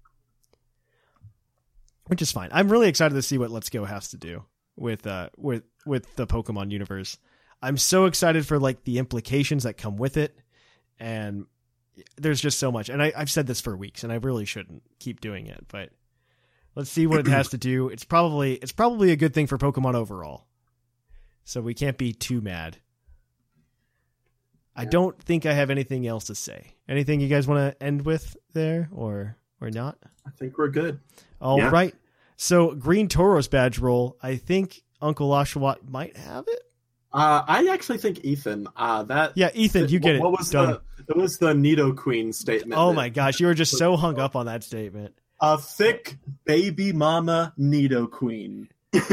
Which is fine. I'm really excited to see what Let's Go has to do with the Pokemon universe. I'm so excited for like the implications that come with it, and there's just so much. And I've said this for weeks, and I really shouldn't keep doing it, but let's see what it has to do. It's probably a good thing for Pokemon overall, so we can't be too mad. I don't think I have anything else to say. Anything you guys want to end with there, or not? I think we're good. All right. So Green Tauros badge roll. I think Uncle Oshawott might have it. I actually think Ethan. Ethan, you get it. What was Done. It was the Nidoqueen statement. Oh my gosh, you were just so hung up on that statement. A thick baby mama Nidoqueen.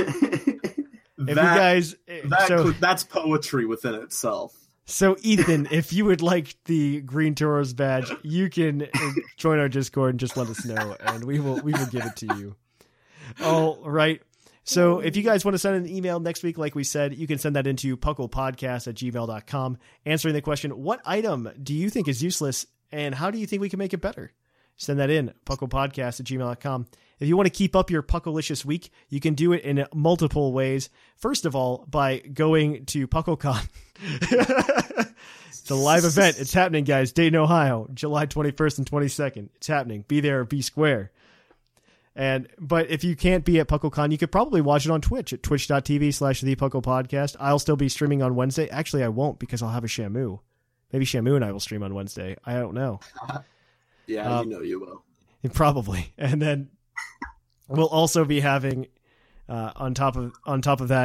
That's poetry within itself. So Ethan, if you would like the Green Tauros badge, you can join our Discord and just let us know, and we will give it to you. All right. So if you guys want to send an email next week, like we said, you can send that into pucklepodcast@gmail.com, answering the question, what item do you think is useless, and how do you think we can make it better? Send that in, pucklepodcast@gmail.com. If you want to keep up your Puckalicious week, you can do it in multiple ways. First of all, by going to PuckleCon. It's a live event. It's happening, guys. Dayton, Ohio, July 21st and 22nd. It's happening. Be there or be square. But if you can't be at PuckleCon, you could probably watch it on Twitch at twitch.tv/thepucklepodcast. I'll still be streaming on Wednesday. Actually, I won't, because I'll have a Shamu. Maybe Shamu and I will stream on Wednesday. I don't know. Yeah, you know you will. Probably. And then we'll also be having on top of that,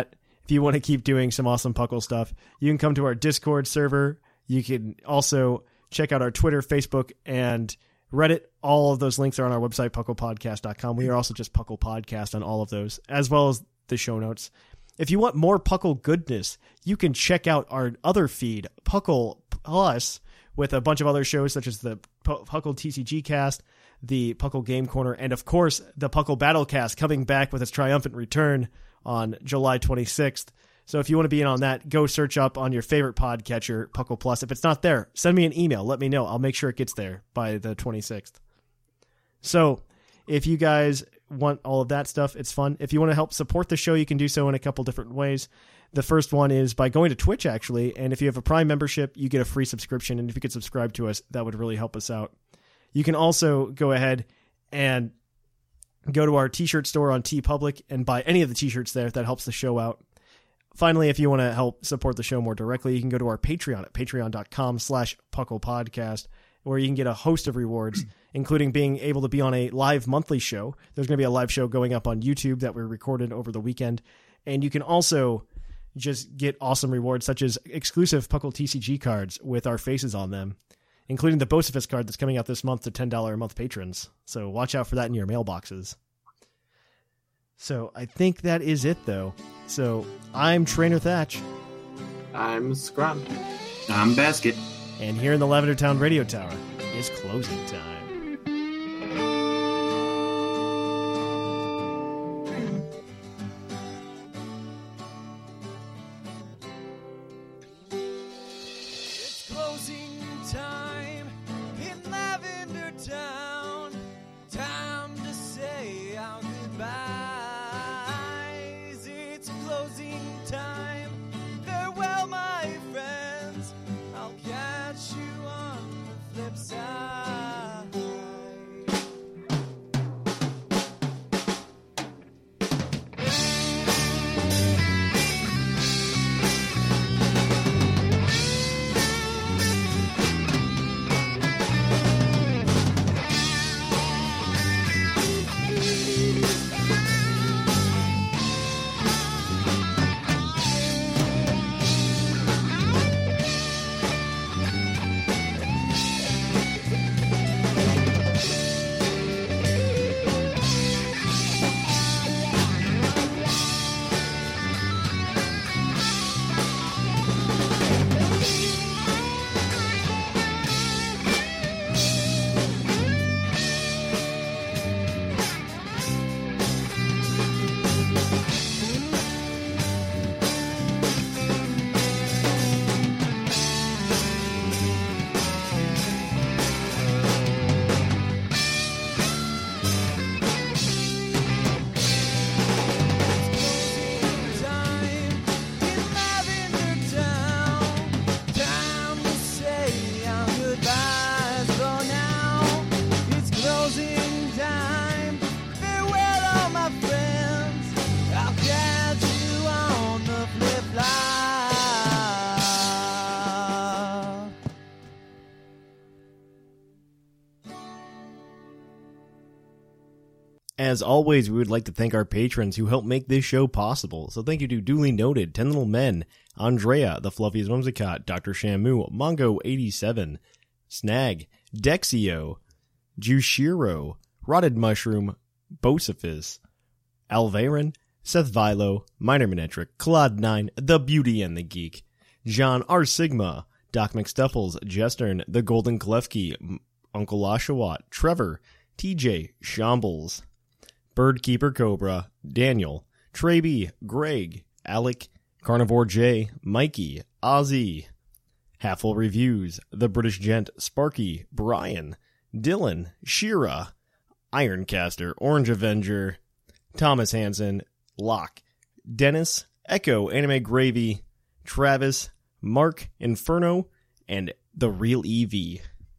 if you want to keep doing some awesome Puckle stuff, you can come to our Discord server. You can also check out our Twitter, Facebook, and Reddit. All of those links are on our website, pucklepodcast.com. We are also just Puckle Podcast on all of those, as well as the show notes. If you want more Puckle goodness, you can check out our other feed, Puckle Plus, with a bunch of other shows such as the Puckle TCG Cast, the Puckle Game Corner, and of course, the Puckle Battlecast coming back with its triumphant return on July 26th. So if you want to be in on that, go search up on your favorite podcatcher, Puckle Plus. If it's not there, send me an email. Let me know. I'll make sure it gets there by the 26th. So if you guys want all of that stuff, it's fun. If you want to help support the show, you can do so in a couple different ways. The first one is by going to Twitch, actually. And if you have a Prime membership, you get a free subscription. And if you could subscribe to us, that would really help us out. You can also go ahead and go to our t-shirt store on TeePublic and buy any of the t-shirts there. That helps the show out. Finally, if you want to help support the show more directly, you can go to our Patreon at patreon.com/PucklePodcast, where you can get a host of rewards, including being able to be on a live monthly show. There's going to be a live show going up on YouTube that we recorded over the weekend. And you can also just get awesome rewards, such as exclusive Puckle TCG cards with our faces on them, including the Bocephus card that's coming out this month to $10 a month patrons. So watch out for that in your mailboxes. So I think that is it, though. So I'm Trainer Thatch. I'm Scrum. I'm Basket. And here in the Lavender Town Radio Tower is closing time. It's closing time in Lavender Town. Time to say our goodbyes. It's closing time. Farewell, my friends. I'll catch you on the flip side. As always, we would like to thank our patrons who help make this show possible. So thank you to Duly Noted, 10 Little Men, Andrea, The Fluffiest Whimsicott, Dr. Shamu, Mongo87, Snag, Dexio, Jushiro, Rotted Mushroom, Bocephus, Alvarin, Seth Vilo, Minor Manetric, Claude9, The Beauty and the Geek, John R. Sigma, Doc McStuffles, Jestern, The Golden Klefki, Uncle Oshawott, Trevor, TJ, Shambles, Birdkeeper Cobra, Daniel, Traby, Greg, Alec, Carnivore J, Mikey, Ozzy, Halfful Reviews, The British Gent, Sparky, Brian, Dylan, Shira, Ironcaster, Orange Avenger, Thomas Hansen, Locke, Dennis, Echo, Anime Gravy, Travis, Mark, Inferno, and The Real EV.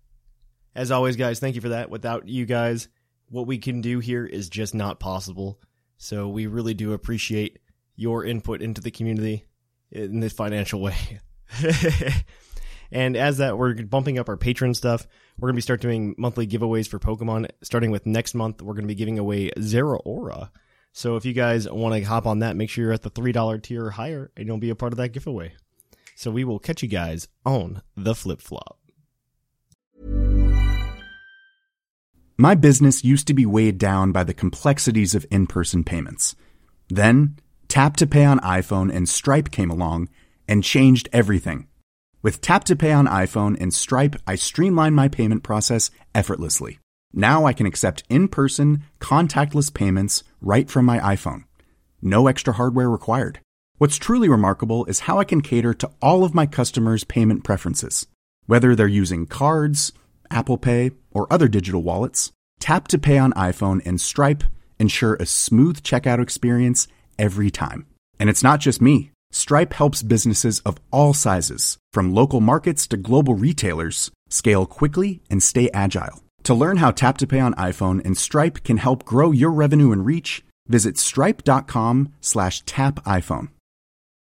As always, guys, thank you for that. Without you guys, what we can do here is just not possible. So we really do appreciate your input into the community in this financial way. And as that, we're bumping up our patron stuff. We're going to start doing monthly giveaways for Pokemon. Starting with next month, we're going to be giving away Zeraora. So if you guys want to hop on that, make sure you're at the $3 tier or higher, and you'll be a part of that giveaway. So we will catch you guys on the Flip Flop. My business used to be weighed down by the complexities of in-person payments. Then, Tap to Pay on iPhone and Stripe came along and changed everything. With Tap to Pay on iPhone and Stripe, I streamlined my payment process effortlessly. Now I can accept in-person, contactless payments right from my iPhone. No extra hardware required. What's truly remarkable is how I can cater to all of my customers' payment preferences. Whether they're using cards, Apple Pay, or other digital wallets, Tap to Pay on iPhone and Stripe ensure a smooth checkout experience every time. And it's not just me. Stripe helps businesses of all sizes, from local markets to global retailers, scale quickly and stay agile. To learn how Tap to Pay on iPhone and Stripe can help grow your revenue and reach, visit stripe.com/tapiphone.